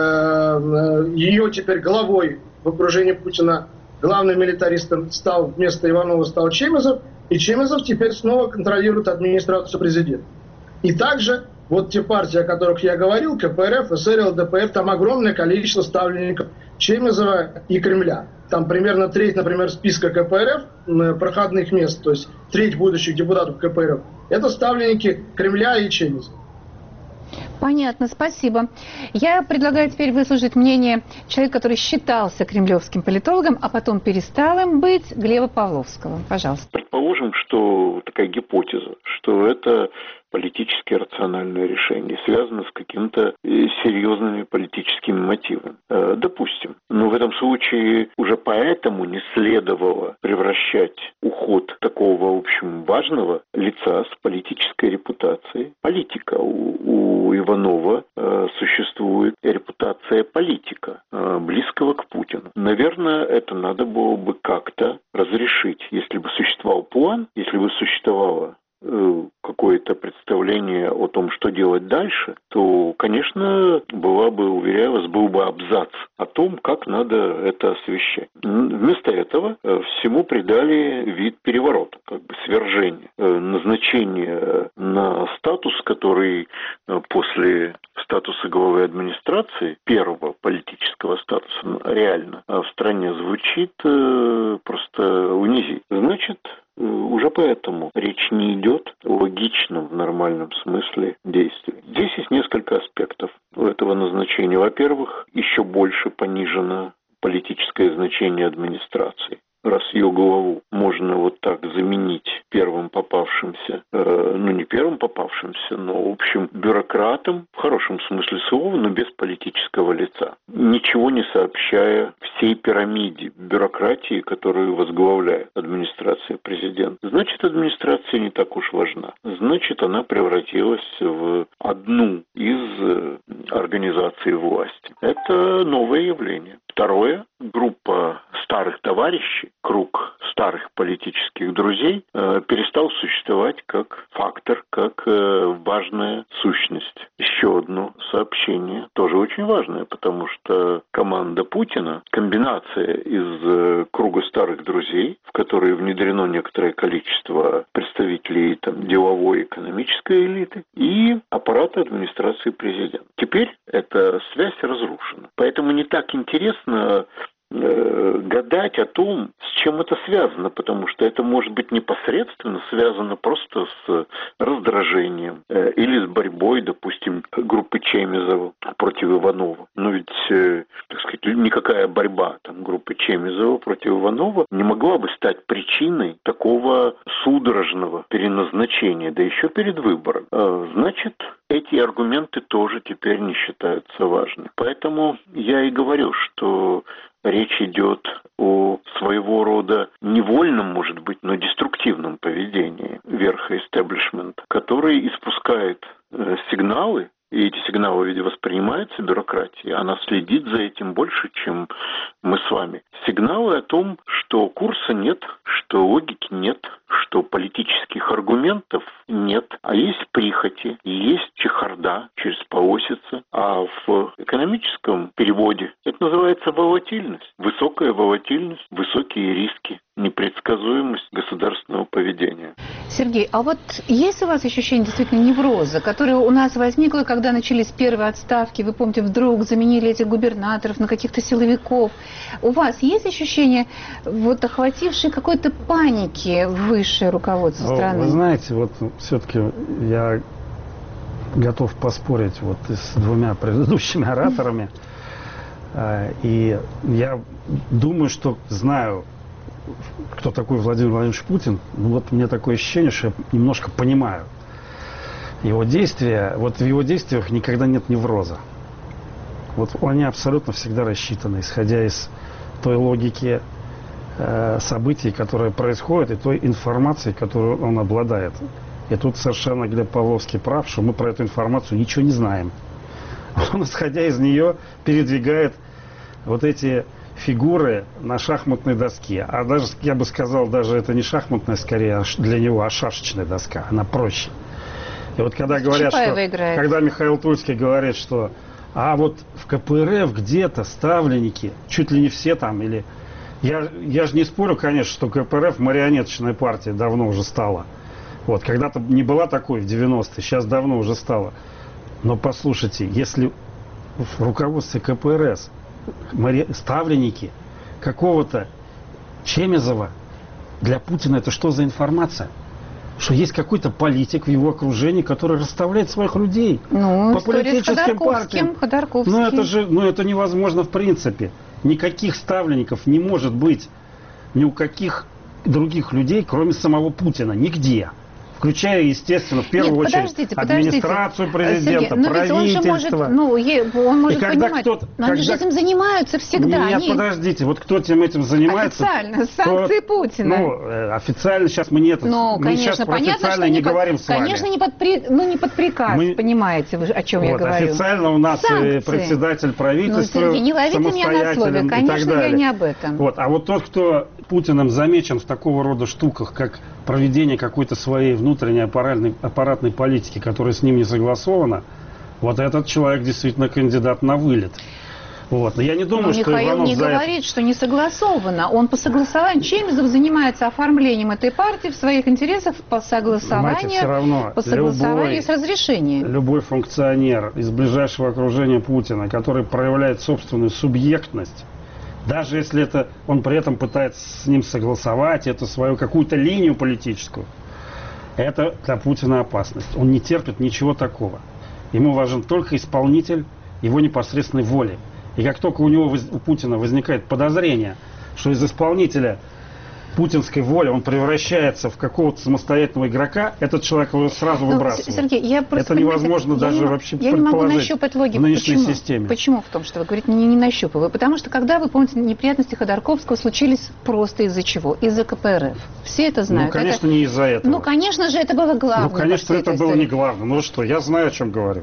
э, ее теперь главой в окружении Путина, главным милитаристом стал вместо Иванова стал Чемизов, и Чемизов теперь снова контролирует администрацию президента. И также вот те партии, о которых я говорил, КПРФ, СР, ЛДПР, там огромное количество ставленников Чемизова и Кремля. Там примерно треть, например, списка КПРФ, проходных мест, то есть треть будущих депутатов КПРФ, это ставленники Кремля и Чемизова. Понятно, спасибо. Я предлагаю теперь выслушать мнение человека, который считался кремлевским политологом, а потом перестал им быть, Глеба Павловского. Пожалуйста. Предположим, что такая гипотеза, что это политически рациональное решение, связано с какими-то серьезными политическими мотивами. Допустим. Но в этом случае уже поэтому не следовало превращать уход такого, в общем, важного лица с политической репутацией. Политика. У, у Иванова э, существует репутация политика, э, близкого к Путину. Наверное, это надо было бы как-то разрешить. Если бы существовал план, если бы существовала э, какое-то представление о том, что делать дальше, то, конечно, была бы, уверяю вас, был бы абзац о том, как надо это освещать. Вместо этого э, всему придали вид переворота, как бы свержения, э, назначение на статус, который э, после статуса главы администрации, первого политического статуса реально, в стране звучит э, просто унизительно. Значит, уже поэтому речь не идет о логичном в нормальном смысле действии. Здесь есть несколько аспектов у этого назначения. Во-первых, еще больше понижено политическое значение администрации. Раз ее главу можно вот так заменить первым попавшимся, э, ну не первым попавшимся, но в общем бюрократом, в хорошем смысле слова, но без политического лица, ничего не сообщая всей пирамиде бюрократии, которую возглавляет администрация президента. Значит, администрация не так уж важна. Значит, она превратилась в одну из организаций власти. Это новое явление. Второе, группа старых товарищей, круг старых политических друзей э, перестал существовать как фактор, как э, важная сущность. Еще одно сообщение, тоже очень важное, потому что команда Путина, комбинация из э, круга старых друзей, в которые внедрено некоторое количество представителей там, деловой экономической элиты, и аппарата администрации президента. Теперь эта связь разрушена. Поэтому не так интересно гадать о том, с чем это связано, потому что это может быть непосредственно связано просто с раздражением э, или с борьбой, допустим, группы Чемизова против Иванова. Но ведь, э, так сказать, никакая борьба там, группы Чемизова против Иванова не могла бы стать причиной такого судорожного переназначения, да еще перед выбором. Э, значит, эти аргументы тоже теперь не считаются важными. Поэтому я и говорю, что речь идет о своего рода невольном, может быть, но деструктивном поведении верха истеблишмента, который испускает э, сигналы, и эти сигналы ведь воспринимаются бюрократией, она следит за этим больше, чем мы с вами. Сигналы о том, что курса нет, что логики нет, что политических аргументов нет, а есть прихоти, есть чехарда через полосица, а в экономическом переводе это называется волатильность. Высокая волатильность, высокие риски, непредсказуемость государственного поведения. Сергей, а вот есть у вас ощущение действительно невроза, которое у нас возникло, когда начались первые отставки, вы помните, вдруг заменили этих губернаторов на каких-то силовиков. У вас есть ощущение вот охватившей какой-то паники высшее руководство страны? Вы знаете, вот все-таки я готов поспорить вот с двумя предыдущими ораторами. И я думаю, что знаю, кто такой Владимир Владимирович Путин. Ну вот мне такое ощущение, что я немножко понимаю его действия. Вот в его действиях никогда нет невроза. Вот они абсолютно всегда рассчитаны, исходя из той логики э, событий, которые происходят, и той информации, которую он обладает. И тут совершенно Глеб Павловский прав, что мы про эту информацию ничего не знаем. Он, исходя из нее, передвигает вот эти фигуры на шахматной доске. А даже, я бы сказал, даже это не шахматная, скорее, для него, а шашечная доска. Она проще. И вот когда говорят, что, когда Михаил Тульский говорит, что а вот в ка пэ эр эф где-то ставленники, чуть ли не все там, или... Я, я же не спорю, конечно, что ка пэ эр эф марионеточная партия давно уже стала. Вот, когда-то не была такой в девяностые, сейчас давно уже стала. Но послушайте, если в руководстве ка пэ эр эс ставленники какого-то Чемизова, для Путина это что за информация? Что есть какой-то политик в его окружении, который расставляет своих людей ну, по политическим партиям. Ну это же, ну это невозможно в принципе. Никаких ставленников не может быть ни у каких других людей, кроме самого Путина. Нигде. Включая, естественно, в первую Нет, очередь администрацию президента, Сергей, правительство. Он, может, ну, он может понимать, но когда... они же этим занимаются всегда. Нет, они... подождите, вот кто тем этим занимается? Официально, санкции то, Путина. Ну, официально сейчас мы не это, ну, мы конечно, сейчас про понятно, официально не не под, говорим с вами. Конечно, не под, при, ну, не под приказ, мы... понимаете, вы, о чем вот, я говорю. Официально у нас санкции. Председатель правительства, ну, Сергей, не ловите меня на слове, конечно, я не об этом. Вот, а вот тот, кто Путиным замечен в такого рода штуках, как проведение какой-то своей внутренней аппаратной, аппаратной политики, которая с ним не согласована, вот этот человек действительно кандидат на вылет. Вот. Но я не думаю, Но что Михаил Иванов не за говорит, это... что не согласовано. Он по согласованию, Чемизов занимается оформлением этой партии в своих интересах по согласованию, Понимаете, все равно по согласованию любой, с разрешением. Любой функционер из ближайшего окружения Путина, который проявляет собственную субъектность, даже если это он при этом пытается с ним согласовать эту свою какую-то линию политическую, это для Путина опасность. Он не терпит ничего такого. Ему важен только исполнитель его непосредственной воли. И как только у него, у Путина возникает подозрение, что из исполнителя путинской воли он превращается в какого-то самостоятельного игрока, этот человек его сразу Ну, выбрасывает. Сергей, я просто, это невозможно я даже не, вообще я не могу предположить нащупать логику. в нынешней Почему? системе. Почему в том, что вы говорите, не, не нащупываю? Потому что когда, вы помните, неприятности Ходорковского случились просто из-за чего? Из-за ка пэ эр эф. Все это знают. Ну, конечно, это... не из-за этого. Ну, конечно же, это было главное. Ну, конечно, это было истории. не главное. Ну что, я знаю, о чем говорю.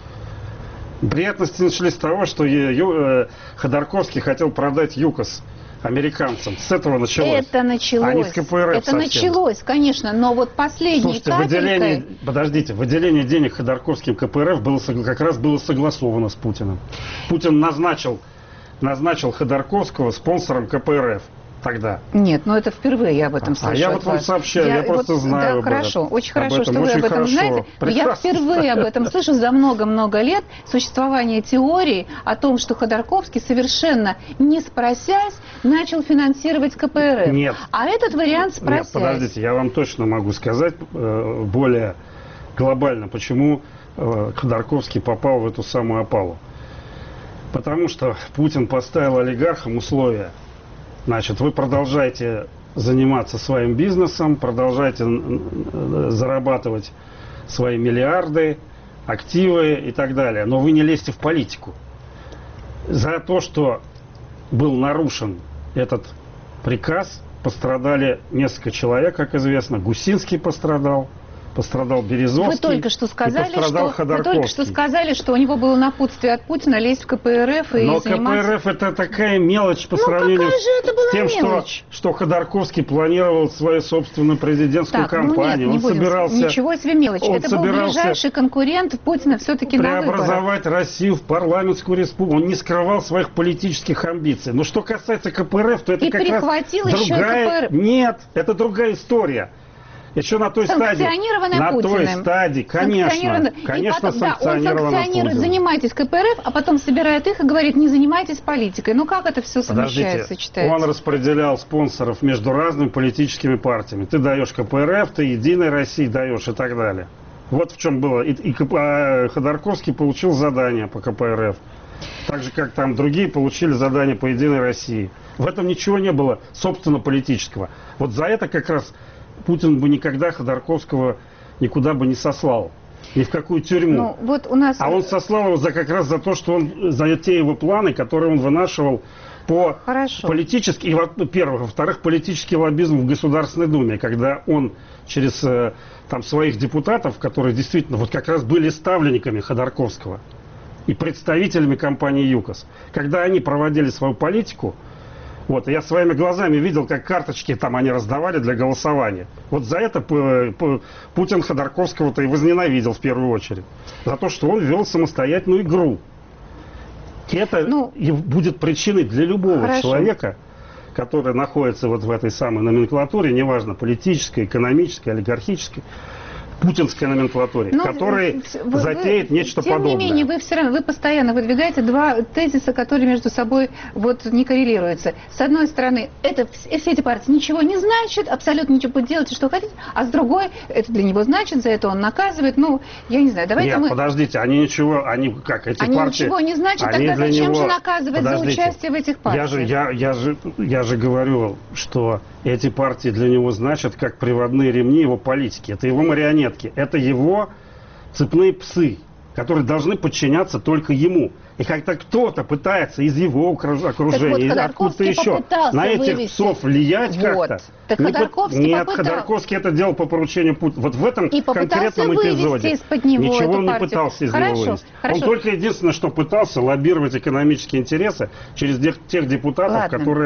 Приятности начались с того, что Ю... Ходорковский хотел продать ЮКОС американцам. С этого началось. Это началось. А не с ка пэ эр эф это совсем. началось, конечно, но вот последней Слушайте, капелькой... выделение, подождите, выделение денег Ходорковским ка пэ эр эф было, как раз было согласовано с Путиным. Путин назначил, назначил Ходорковского спонсором ка пэ эр эф тогда. Нет, ну это впервые я об этом слышу. А я вот вам сообщаю, я, я просто вот, знаю да, об хорошо, этом. очень об хорошо, этом, что вы очень об этом хорошо. знаете. Но я впервые об этом слышу за много-много лет существования теории о том, что Ходорковский совершенно не спросясь начал финансировать ка пэ эр эф. Нет. А этот вариант спросясь. Нет, подождите, я вам точно могу сказать э, более глобально, почему э, Ходорковский попал в эту самую опалу. Потому что Путин поставил олигархам условия. Значит, вы продолжаете заниматься своим бизнесом, продолжаете зарабатывать свои миллиарды, активы и так далее. Но вы не лезьте в политику. За то, что был нарушен этот приказ, пострадали несколько человек, как известно. Гусинский пострадал. Пострадал Березовский. Вы только что сказали, что, вы только что сказали, что у него было напутствие от Путина лезть в ка пэ эр эф и Но заниматься... ка пэ эр эф это такая мелочь по ну, сравнению с тем, что, что Ходорковский планировал свою собственную президентскую так, кампанию. Ну нет, он не собирался... Ничего себе мелочь. Он это был ближайший конкурент Путина все-таки на выборах. Преобразовать Россию в парламентскую республику. Он не скрывал своих политических амбиций. Но что касается ка пэ эр эф, то это и как раз другая... Нет, это другая история. Еще на той стадии, на той стадии, конечно, конечно, потом, да, он санкционирует, Путиным. занимайтесь ка пэ эр эф, а потом собирает их и говорит, не занимайтесь политикой. Ну как это все совмещается, Подождите, читается? Он распределял спонсоров между разными политическими партиями. Ты даешь ка пэ эр эф, ты Единой России даешь и так далее. Вот в чем было. И, и Ходорковский получил задание по ка пэ эр эф. Так же, как там другие получили задание по Единой России. В этом ничего не было, собственно, политического. Вот за это как раз Путин бы никогда Ходорковского никуда бы не сослал. Ни в какую тюрьму. Ну, вот у нас... А он сослал его за, как раз за то, что он, за те его планы, которые он вынашивал по политически, и, во-первых, во-вторых, политический лоббизм в Государственной Думе, когда он через там, своих депутатов, которые действительно вот как раз были ставленниками Ходорковского и представителями компании ЮКОС, когда они проводили свою политику, вот, я своими глазами видел, как карточки там они раздавали для голосования. Вот за это Путин Ходорковского-то и возненавидел в первую очередь. За то, что он вел самостоятельную игру. И это ну, и будет причиной для любого хорошо. человека, который находится вот в этой самой номенклатуре, неважно, политической, экономической, олигархической, путинской номенклатуре, Но который вы, затеет вы, нечто тем подобное. Тем не менее, вы все равно, вы постоянно выдвигаете два тезиса, которые между собой вот не коррелируются. С одной стороны, это, все эти партии ничего не значат, абсолютно ничего, делайте, что хотите, а с другой, это для него значит, за это он наказывает. Ну, я не знаю, давайте Нет, мы... подождите, они ничего, они как, эти они партии... ничего не значат, тогда зачем него... же наказывать подождите, за участие в этих партиях? Я же, я, я, же, я же говорю, что эти партии для него значат как приводные ремни его политики. Это его марионетки, это его цепные псы, которые должны подчиняться только ему. И когда кто-то пытается из его окружения, вот, откуда-то еще, на этих вывести. псов влиять вот. как-то. Так не Ходорковский Нет, попытал. Ходорковский это делал по поручению Путина. Вот в этом и конкретном эпизоде него ничего он не партию. пытался из хорошо, него вывести. Хорошо. Он только единственное, что пытался лоббировать экономические интересы через тех депутатов, Ладно. которые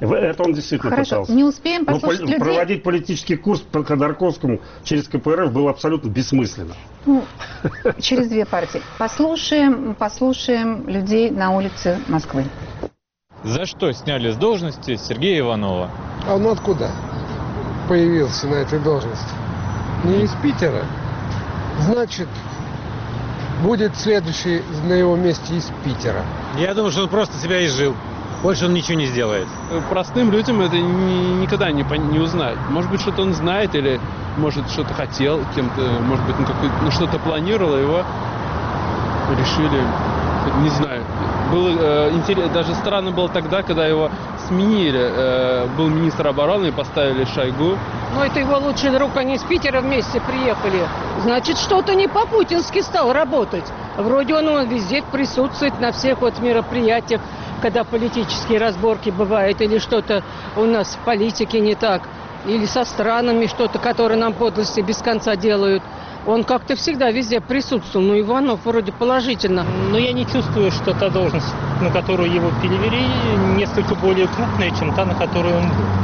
Это он действительно Хорошо, пытался. не успеем послушать Но людей. проводить политический курс по Ходорковскому через ка пэ эр эф было абсолютно бессмысленно. Ну, через две партии. Послушаем, послушаем людей на улице Москвы. За что сняли с должности Сергея Иванова? А он откуда появился на этой должности? Не из Питера. Значит, будет следующий на его месте из Питера. Я думаю, что он просто себя изжил. Больше он ничего не сделает. Простым людям это ни, никогда не, не узнать. Может быть, что-то он знает, или может что-то хотел кем-то, может быть, ну, что-то планировал, его решили, не знаю. Было э, интересно, даже странно было тогда, когда его сменили. Э, был министр обороны и поставили Шойгу. Ну, это его лучший друг, они из Питера вместе приехали. Значит, что-то не по-путински стал работать. Вроде он, он везде присутствует на всех вот мероприятиях, когда политические разборки бывают, или что-то у нас в политике не так, или со странами что-то, которые нам подлости без конца делают. Он как-то всегда везде присутствовал, но Иванов вроде положительно. Но я не чувствую, что та должность, на которую его перевели, несколько более крупная, чем та, на которую он был.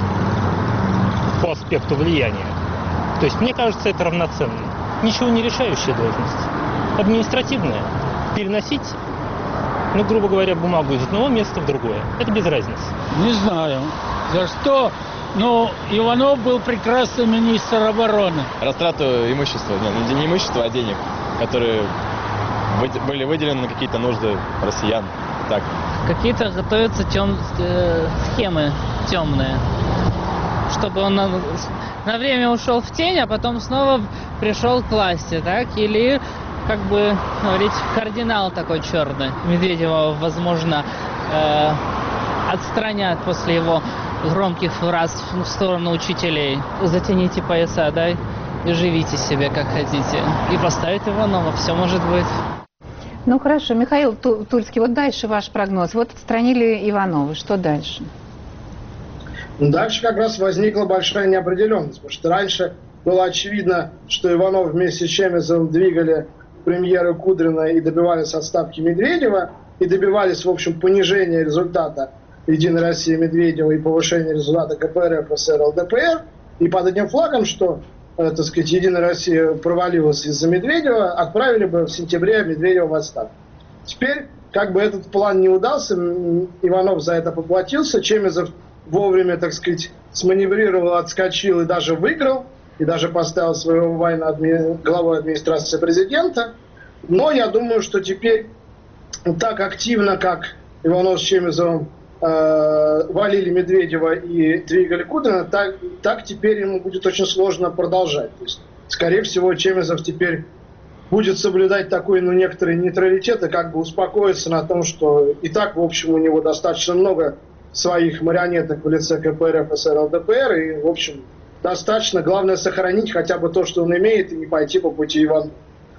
По аспекту влияния. То есть, мне кажется, это равноценно. Ничего не решающая должность. Административная. Переносить, ну, грубо говоря, бумагу из одного места в другое. Это без разницы. Не знаю. За что? Ну, Иванов был прекрасный министр обороны. Растрату имущества, не, не имущества, а денег, которые были выделены на какие-то нужды россиян. Так. Какие-то готовятся тем, э, схемы темные, чтобы он на, на время ушел в тень, а потом снова пришел к власти, так? Или, как бы говорить, кардинал такой черный. Медведева, возможно, э, отстранят после его громких фраз в сторону учителей. Затяните пояса, да, и живите себе как хотите. И поставить Иванова, все может быть. Ну хорошо, Михаил Тульский, вот дальше ваш прогноз. Вот отстранили Иванова, что дальше? Дальше как раз возникла большая неопределенность, потому что раньше было очевидно, что Иванов вместе с Чемезовым двигали премьеры Кудрина и добивались отставки Медведева, и добивались, в общем, понижения результата «Единой России» Медведева и повышения результата ка пэ эр эф, эс эр, эл дэ пэ эр. И под одним флагом, что, э, так сказать, «Единая Россия» провалилась из-за Медведева, отправили бы в сентябре Медведева в отставку. Теперь, как бы этот план не удался, Иванов за это поплатился, Чемезов вовремя, так сказать, сманеврировал, отскочил и даже выиграл, и даже поставил своего Вайна адми... главой администрации президента. Но я думаю, что теперь так активно, как Иванов с Чемезовым э, валили Медведева и двигали Кудрина, так, так теперь ему будет очень сложно продолжать. То есть, скорее всего, Чемезов теперь будет соблюдать такой, ну, некоторый нейтралитет и как бы успокоиться на том, что и так, в общем, у него достаточно много своих марионеток в лице ка пэ эр эф, эс эр, эл дэ пэ эр, и, в общем, достаточно. Главное сохранить хотя бы то, что он имеет, и не пойти по пути Иванова.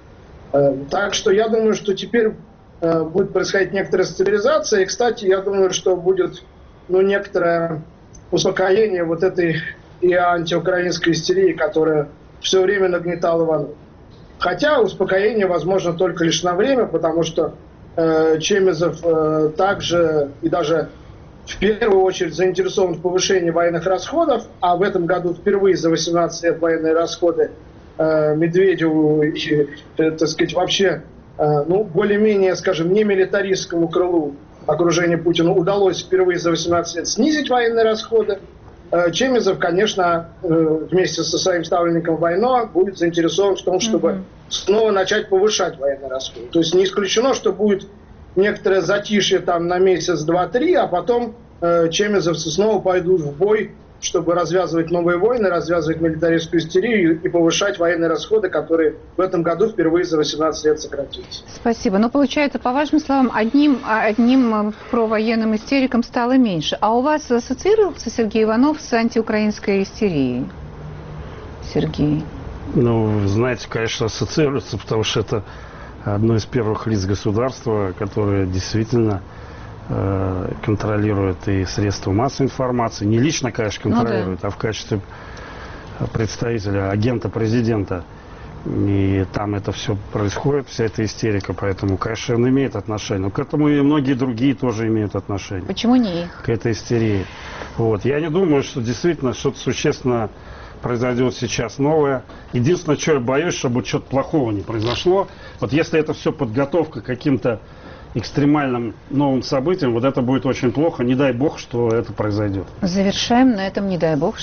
Так что я думаю, что теперь будет происходить некоторая стабилизация. И, кстати, я думаю, что будет, ну, некоторое успокоение вот этой и антиукраинской истерии, которая все время нагнетала Иванова. Хотя успокоение возможно только лишь на время, потому что э, Чемезов э, также и даже в первую очередь заинтересован в повышении военных расходов, а в этом году впервые за восемнадцать лет военные расходы э, Медведеву, и, э, так сказать, вообще, э, ну, более-менее, скажем, не милитаристскому крылу окружения Путина удалось впервые за восемнадцать лет снизить военные расходы. Э, Чемезов, конечно, э, вместе со своим ставленником Войно будет заинтересован в том, чтобы mm-hmm. снова начать повышать военные расходы. То есть не исключено, что будет некоторое затишье там на месяц, два, три, а потом э, чемезовцы снова пойдут в бой, чтобы развязывать новые войны, развязывать милитаристскую истерию и, и повышать военные расходы, которые в этом году впервые за восемнадцать лет сократились. Спасибо. Но получается, по вашим словам, одним, одним провоенным истериком стало меньше. А у вас ассоциировался Сергей Иванов с антиукраинской истерией? Сергей. Ну, знаете, конечно, ассоциируется, потому что это одно из первых лиц государства, которое действительно э, контролирует и средства массовой информации. Не лично, конечно, контролирует, ну, да. а в качестве представителя, агента президента И там это все происходит, вся эта истерика, поэтому, конечно, он имеет отношение. Но к этому и многие другие тоже имеют отношение. Почему не их? К этой истерии. Вот. Я не думаю, что действительно что-то существенно произойдет сейчас новое. Единственное, что я боюсь, чтобы что-то плохого не произошло. Вот если это все подготовка к каким-то экстремальным новым событиям, вот это будет очень плохо. Не дай бог, что это произойдет. Завершаем на этом, не дай бог,